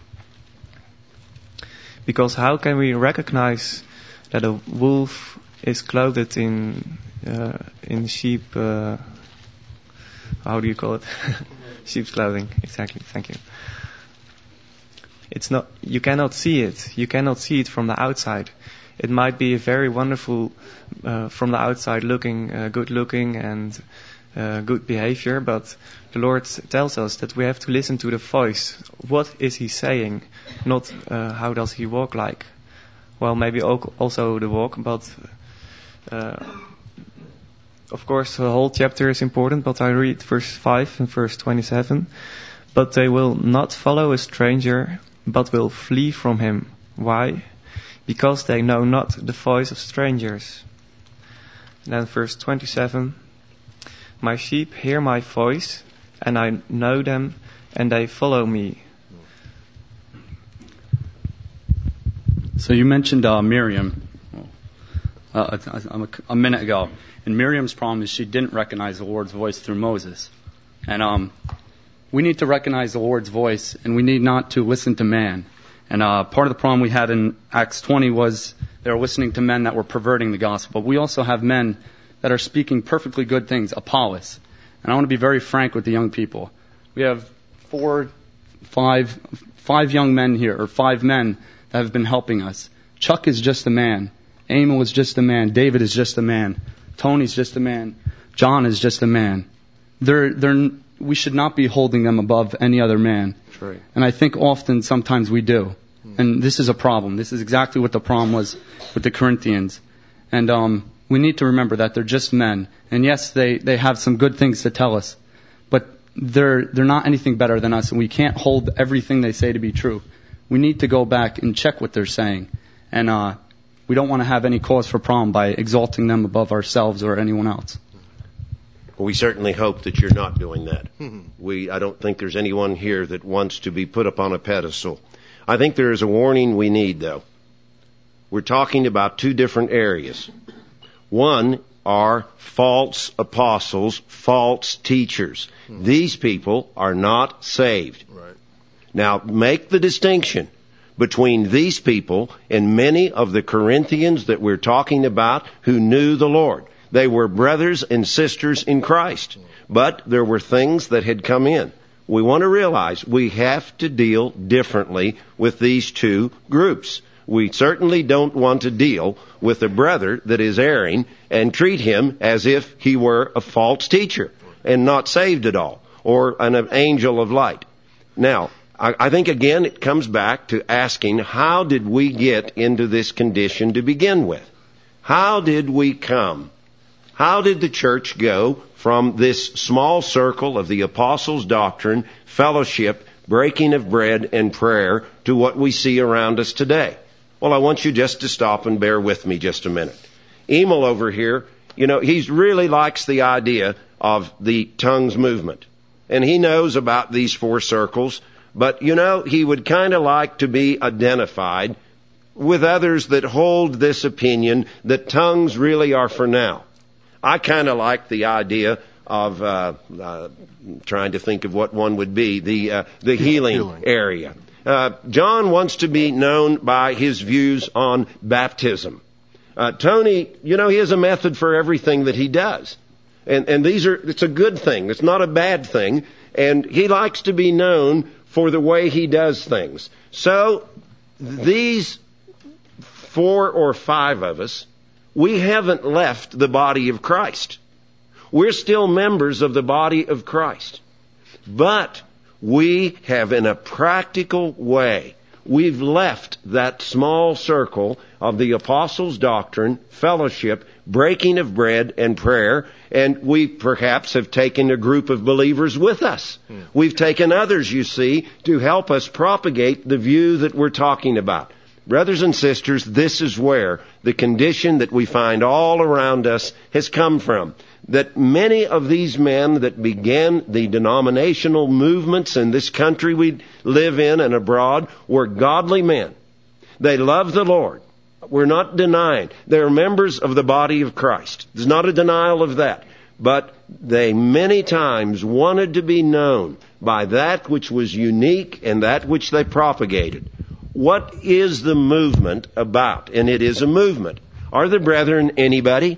Because how can we recognize that a wolf is clothed in sheep? How do you call it? Sheep's clothing. Exactly. Thank you. It's not. You cannot see it. You cannot see it from the outside. It might be a very wonderful from the outside looking, good looking and good behavior, but the Lord tells us that we have to listen to the voice. What is He saying? Not how does He walk like? Well, maybe also the walk, but of course the whole chapter is important, but I read verse 5 and verse 27. But they will not follow a stranger, but will flee from him. Why? Because they know not the voice of strangers. And then verse 27. My sheep hear my voice, and I know them, and they follow me. So you mentioned Miriam a minute ago. And Miriam's problem is she didn't recognize the Lord's voice through Moses. And we need to recognize the Lord's voice, and we need not to listen to man. And part of the problem we had in Acts 20 was they were listening to men that were perverting the gospel. But we also have men that are speaking perfectly good things, Apollos. And I want to be very frank with the young people. We have five young men here, or 5 men that have been helping us. Chuck is just a man. Emil is just a man. David is just a man. Tony's just a man. John is just a man. We should not be holding them above any other man. That's right. And I think often, sometimes we do. And this is a problem. This is exactly what the problem was with the Corinthians. And we need to remember that they're just men. And yes, they have some good things to tell us. But they're not anything better than us. And we can't hold everything they say to be true. We need to go back and check what they're saying. And we don't want to have any cause for problem by exalting them above ourselves or anyone else. We certainly hope that you're not doing that. I don't think there's anyone here that wants to be put up on a pedestal. I think there is a warning we need, though. We're talking about two different areas. One are false apostles, false teachers. These people are not saved. Right. Now, make the distinction between these people and many of the Corinthians that we're talking about who knew the Lord. They were brothers and sisters in Christ, but there were things that had come in. We want to realize we have to deal differently with these two groups. We certainly don't want to deal with a brother that is erring and treat him as if he were a false teacher and not saved at all, or an angel of light. Now, I think again it comes back to asking, how did we get into this condition to begin with? How did we come? How did the church go from this small circle of the apostles' doctrine, fellowship, breaking of bread, and prayer to what we see around us today? Well, I want you just to stop and bear with me just a minute. Emil over here, he really likes the idea of the tongues movement. And he knows about these 4 circles, but he would kind of like to be identified with others that hold this opinion that tongues really are for now. I kind of like the idea of trying to think of what one would be, the healing area. John wants to be known by his views on baptism. Tony, he has a method for everything that he does. And it's a good thing. It's not a bad thing. And he likes to be known for the way he does things. So these 4 or 5 of us, we haven't left the body of Christ. We're still members of the body of Christ. But we have, in a practical way, we've left that small circle of the apostles' doctrine, fellowship, breaking of bread, and prayer, and we perhaps have taken a group of believers with us. We've taken others, you see, to help us propagate the view that we're talking about. Brothers and sisters, this is where the condition that we find all around us has come from. That many of these men that began the denominational movements in this country we live in and abroad were godly men. They love the Lord. We're not denying. They're members of the body of Christ. There's not a denial of that. But they many times wanted to be known by that which was unique and that which they propagated. What is the movement about? And it is a movement. Are the brethren anybody?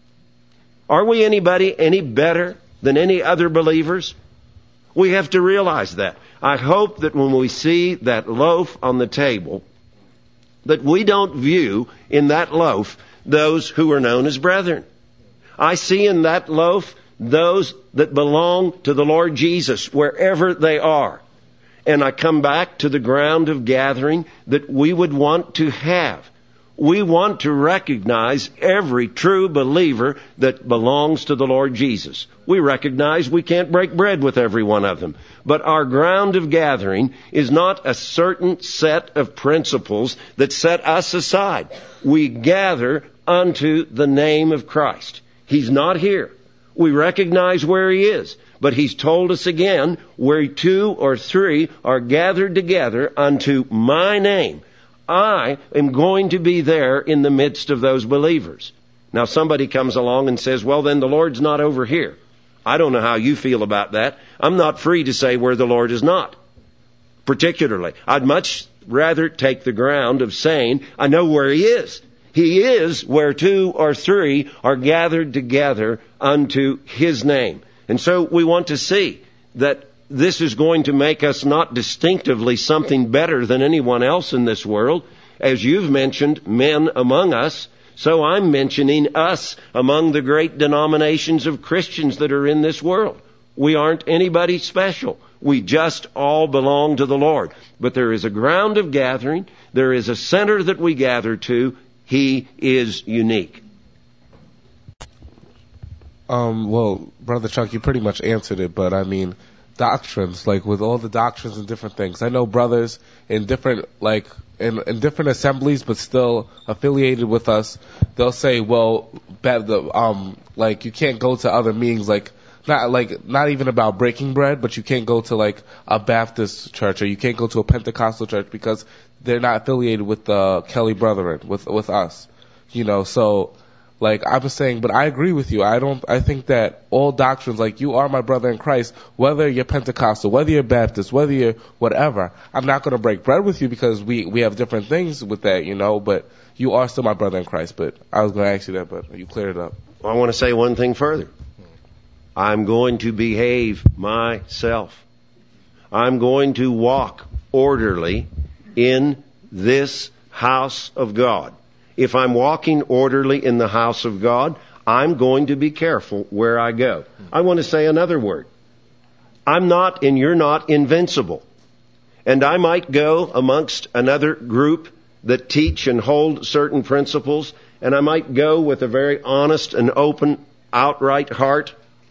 Are we anybody any better than any other believers? We have to realize that. I hope that when we see that loaf on the table, that we don't view in that loaf those who are known as brethren. I see in that loaf those that belong to the Lord Jesus wherever they are. And I come back to the ground of gathering that we would want to have. We want to recognize every true believer that belongs to the Lord Jesus. We recognize we can't break bread with every one of them. But our ground of gathering is not a certain set of principles that set us aside. We gather unto the name of Christ. He's not here. We recognize where He is. But He's told us again, where 2 or 3 are gathered together unto my name, I am going to be there in the midst of those believers. Now somebody comes along and says, well, then the Lord's not over here. I don't know how you feel about that. I'm not free to say where the Lord is not. Particularly, I'd much rather take the ground of saying, I know where He is. He is where 2 or 3 are gathered together unto His name. And so we want to see that this is going to make us not distinctively something better than anyone else in this world. As you've mentioned men among us, so I'm mentioning us among the great denominations of Christians that are in this world. We aren't anybody special. We just all belong to the Lord. But there is a ground of gathering. There is a center that we gather to. He is unique. Well, Brother Chuck, you pretty much answered it, but I mean, doctrines, like with all the doctrines and different things. I know brothers in different, like, in different assemblies, but still affiliated with us, they'll say, well, like, you can't go to other meetings, not even about breaking bread, but you can't go to like a Baptist church or you can't go to a Pentecostal church because they're not affiliated with the Kelly Brethren, with us, you know. So, like I was saying, but I agree with you. I think that all doctrines, like you are my brother in Christ, whether you're Pentecostal, whether you're Baptist, whether you're whatever, I'm not going to break bread with you because we have different things with that, you know. But you are still my brother in Christ. But I was going to ask you that, but you cleared it up. I want to say one thing further. I'm going to behave myself. I'm going to walk orderly in this house of God. If I'm walking orderly in the house of God, I'm going to be careful where I go. I want to say another word. I'm not and you're not invincible. And I might go amongst another group that teach and hold certain principles, and I might go with a very honest and open, outright heart.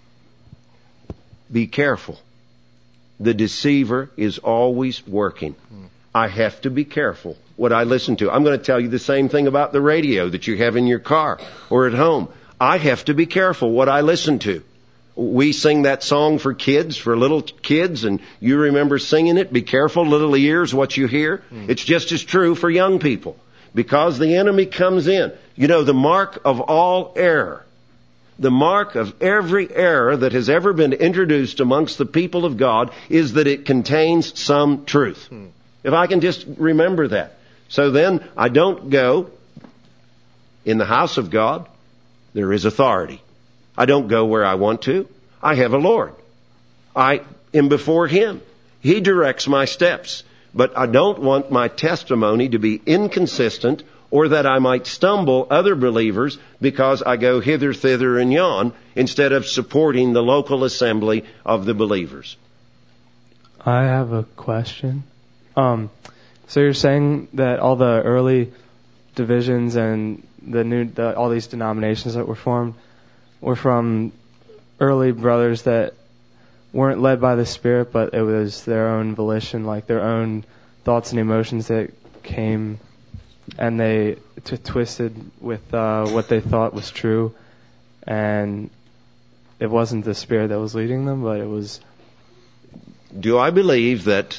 Be careful. The deceiver is always working. I have to be careful what I listen to. I'm going to tell you the same thing about the radio that you have in your car or at home. I have to be careful what I listen to. We sing that song for kids, for little kids, and you remember singing it. Be careful, little ears, what you hear. It's just as true for young people. Because the enemy comes in. You know, the mark of all error, the mark of every error that has ever been introduced amongst the people of God is that it contains some truth. If I can just remember that. So then I don't go in the house of God. There is authority. I don't go where I want to. I have a Lord. I am before Him. He directs my steps. But I don't want my testimony to be inconsistent or that I might stumble other believers because I go hither, thither, and yon instead of supporting the local assembly of the believers. I have a question. So you're saying that all the early divisions and all these denominations that were formed were from early brothers that weren't led by the Spirit, but it was their own volition, like their own thoughts and emotions that came and they twisted with what they thought was true, and it wasn't the Spirit that was leading them, but it was... Do I believe that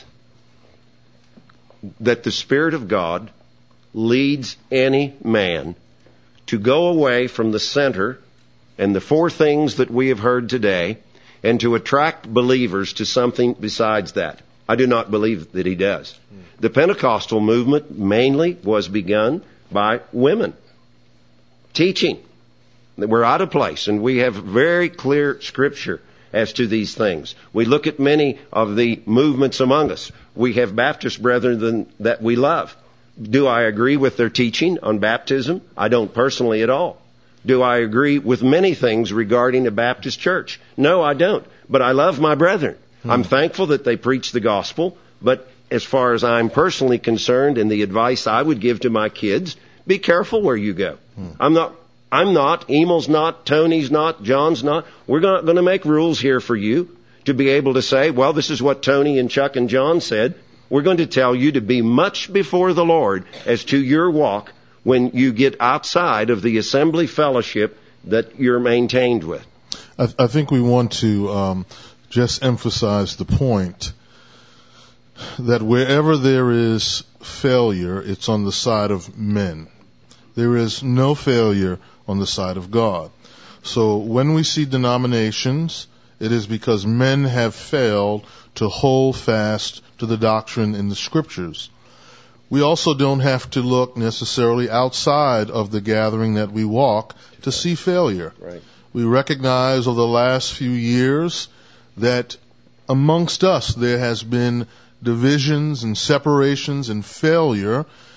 the Spirit of God leads any man to go away from the center and the four things that we have heard today and to attract believers to something besides that? I do not believe that He does. The Pentecostal movement mainly was begun by women teaching that we're out of place, and we have very clear scripture as to these things. We look at many of the movements among us. We have Baptist brethren that we love. Do I agree with their teaching on baptism? I don't personally at all. Do I agree with many things regarding a Baptist church? No, I don't. But I love my brethren. I'm thankful that they preach the gospel, but as far as I'm personally concerned and the advice I would give to my kids, be careful where you go. I'm not, Emil's not, Tony's not, John's not. We're not going to make rules here for you to be able to say, well, this is what Tony and Chuck and John said. We're going to tell you to be much before the Lord as to your walk when you get outside of the assembly fellowship that you're maintained with. I think we want to just emphasize the point that wherever there is failure, it's on the side of men. There is no failure on the side of God. So when we see denominations, it is because men have failed to hold fast to the doctrine in the Scriptures. We also don't have to look necessarily outside of the gathering that we walk to see failure. Right. We recognize over the last few years that amongst us there has been divisions and separations and failure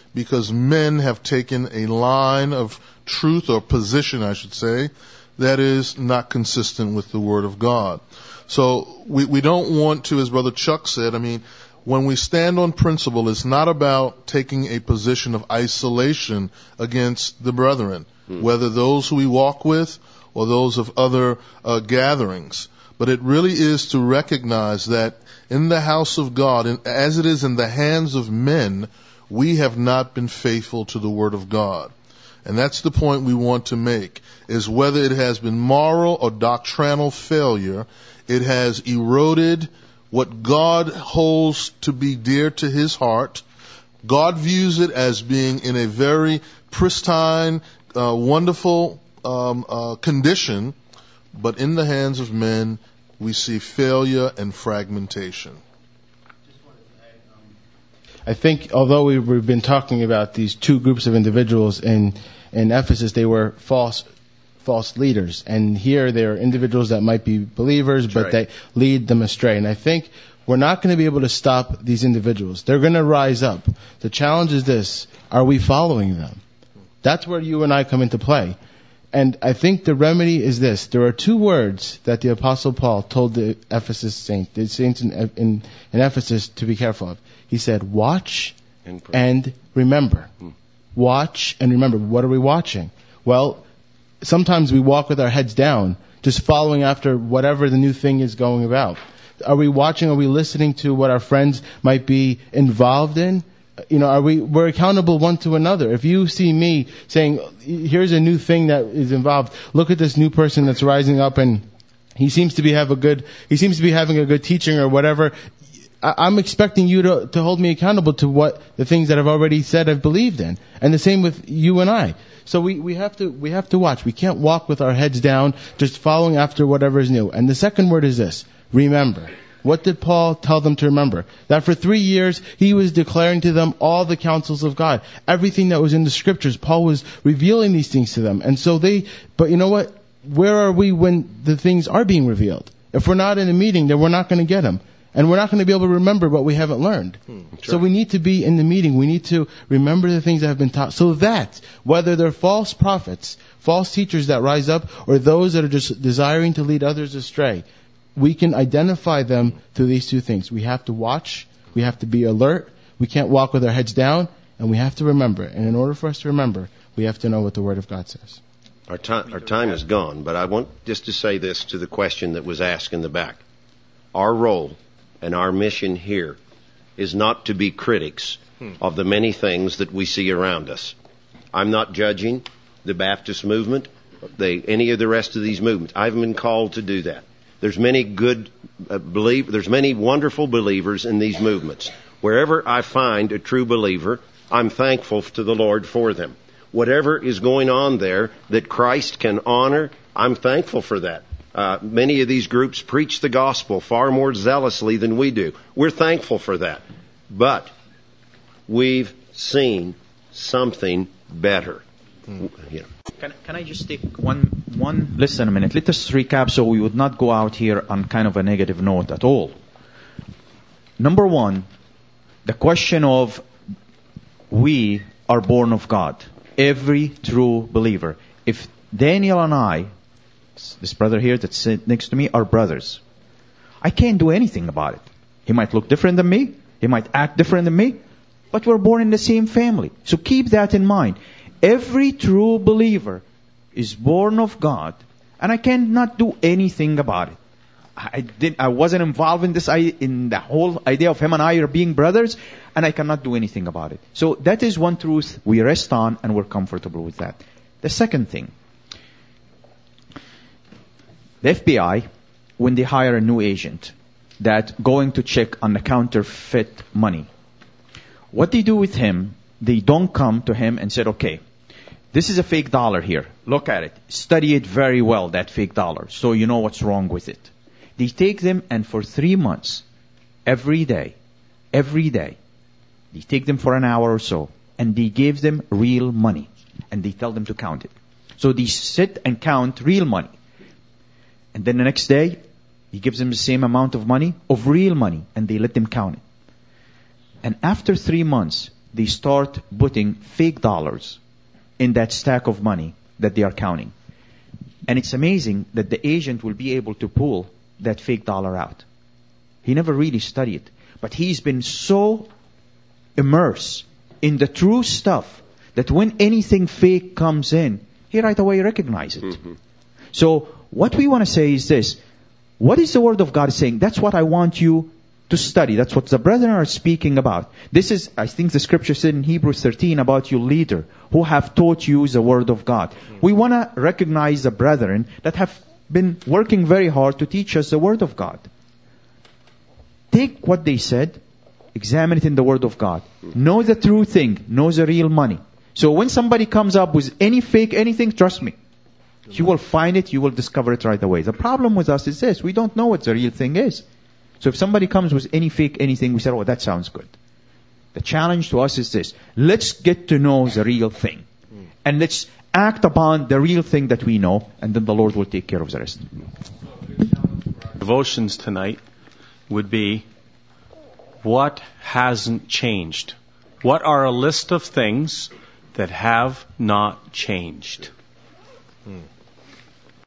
because men have taken a line of truth, or position, I should say, that is not consistent with the Word of God. So we don't want to, as Brother Chuck said, when we stand on principle, it's not about taking a position of isolation against the brethren, whether those who we walk with or those of other gatherings. But it really is to recognize that in the house of God, and as it is in the hands of men, we have not been faithful to the Word of God. And that's the point we want to make, is whether it has been moral or doctrinal failure, it has eroded what God holds to be dear to His heart. God views it as being in a very pristine, wonderful condition, but in the hands of men, we see failure and fragmentation. I think although we've been talking about these two groups of individuals in Ephesus, they were false leaders, and here they are individuals that might be believers, but they lead them astray. And I think we're not going to be able to stop these individuals. They're going to rise up. The challenge is this: are we following them? That's where you and I come into play. And I think the remedy is this: there are two words that the Apostle Paul told the Ephesus saints, the saints in Ephesus, to be careful of. He said, watch and remember. Watch and remember. What are we watching? Well, sometimes we walk with our heads down, just following after whatever the new thing is going about. Are we watching? Are we listening to what our friends might be involved in? We're accountable one to another. If you see me saying, here's a new thing that is involved, look at this new person that's rising up and he seems to be having a good teaching or whatever, I'm expecting you to hold me accountable to what the things that I've already said I've believed in. And the same with you and I. So we have to watch. We can't walk with our heads down, just following after whatever is new. And the second word is this: remember. What did Paul tell them to remember? That for 3 years, he was declaring to them all the counsels of God. Everything that was in the scriptures, Paul was revealing these things to them. And so but you know what? Where are we when the things are being revealed? If we're not in a meeting, then we're not going to get them. And we're not going to be able to remember what we haven't learned. So we need to be in the meeting. We need to remember the things that have been taught, so that whether they're false prophets, false teachers that rise up, or those that are just desiring to lead others astray, we can identify them through these two things. We have to watch, we have to be alert, we can't walk with our heads down, and we have to remember. And in order for us to remember, we have to know what the Word of God says. Our time is gone, but I want just to say this to the question that was asked in the back. Our role and our mission here is not to be critics of the many things that we see around us. I'm not judging the Baptist movement, any of the rest of these movements. I haven't been called to do that. There's many there's many wonderful believers in these movements. Wherever I find a true believer, I'm thankful to the Lord for them. Whatever is going on there that Christ can honor, I'm thankful for that. Many of these groups preach the gospel far more zealously than we do. We're thankful for that. But we've seen something better. Can I just take one? Listen a minute. Let us recap so we would not go out here on kind of a negative note at all. Number one, the question of we are born of God. Every true believer. If Daniel and I, this brother here that's sitting next to me, are brothers, I can't do anything about it. He might look different than me. He might act different than me. But we're born in the same family. So keep that in mind. Every true believer is born of God, and I cannot do anything about it. I wasn't involved in the whole idea of him and I are being brothers, and I cannot do anything about it. So that is one truth we rest on, and we're comfortable with that. The second thing, the FBI, when they hire a new agent that going to check on the counterfeit money, what they do with him, they don't come to him and say, okay, this is a fake dollar here. Look at it. Study it very well, that fake dollar, so you know what's wrong with it. They take them, and for 3 months, every day, they take them for an hour or so, and they give them real money, and they tell them to count it. So they sit and count real money. And then the next day, he gives them the same amount of money, of real money, and they let them count it. And after 3 months, they start putting fake dollars in that stack of money that they are counting. And it's amazing that the agent will be able to pull that fake dollar out. He never really studied it. But he's been so immersed in the true stuff that when anything fake comes in, he right away recognizes it. Mm-hmm. So what we want to say is this. What is the Word of God saying? That's what I want you to study. That's what the brethren are speaking about. This is, I think the scripture said in Hebrews 13 about your leader who have taught you the Word of God. We want to recognize the brethren that have been working very hard to teach us the Word of God. Take what they said, examine it in the Word of God. Know the true thing, know the real money. So when somebody comes up with any fake anything, trust me, you will find it, you will discover it right away. The problem with us is this, we don't know what the real thing is. So if somebody comes with any fake anything, we say, oh, that sounds good. The challenge to us is this, let's get to know the real thing. And let's act upon the real thing that we know, and then the Lord will take care of the rest. Devotions tonight would be, what hasn't changed? What are a list of things that have not changed?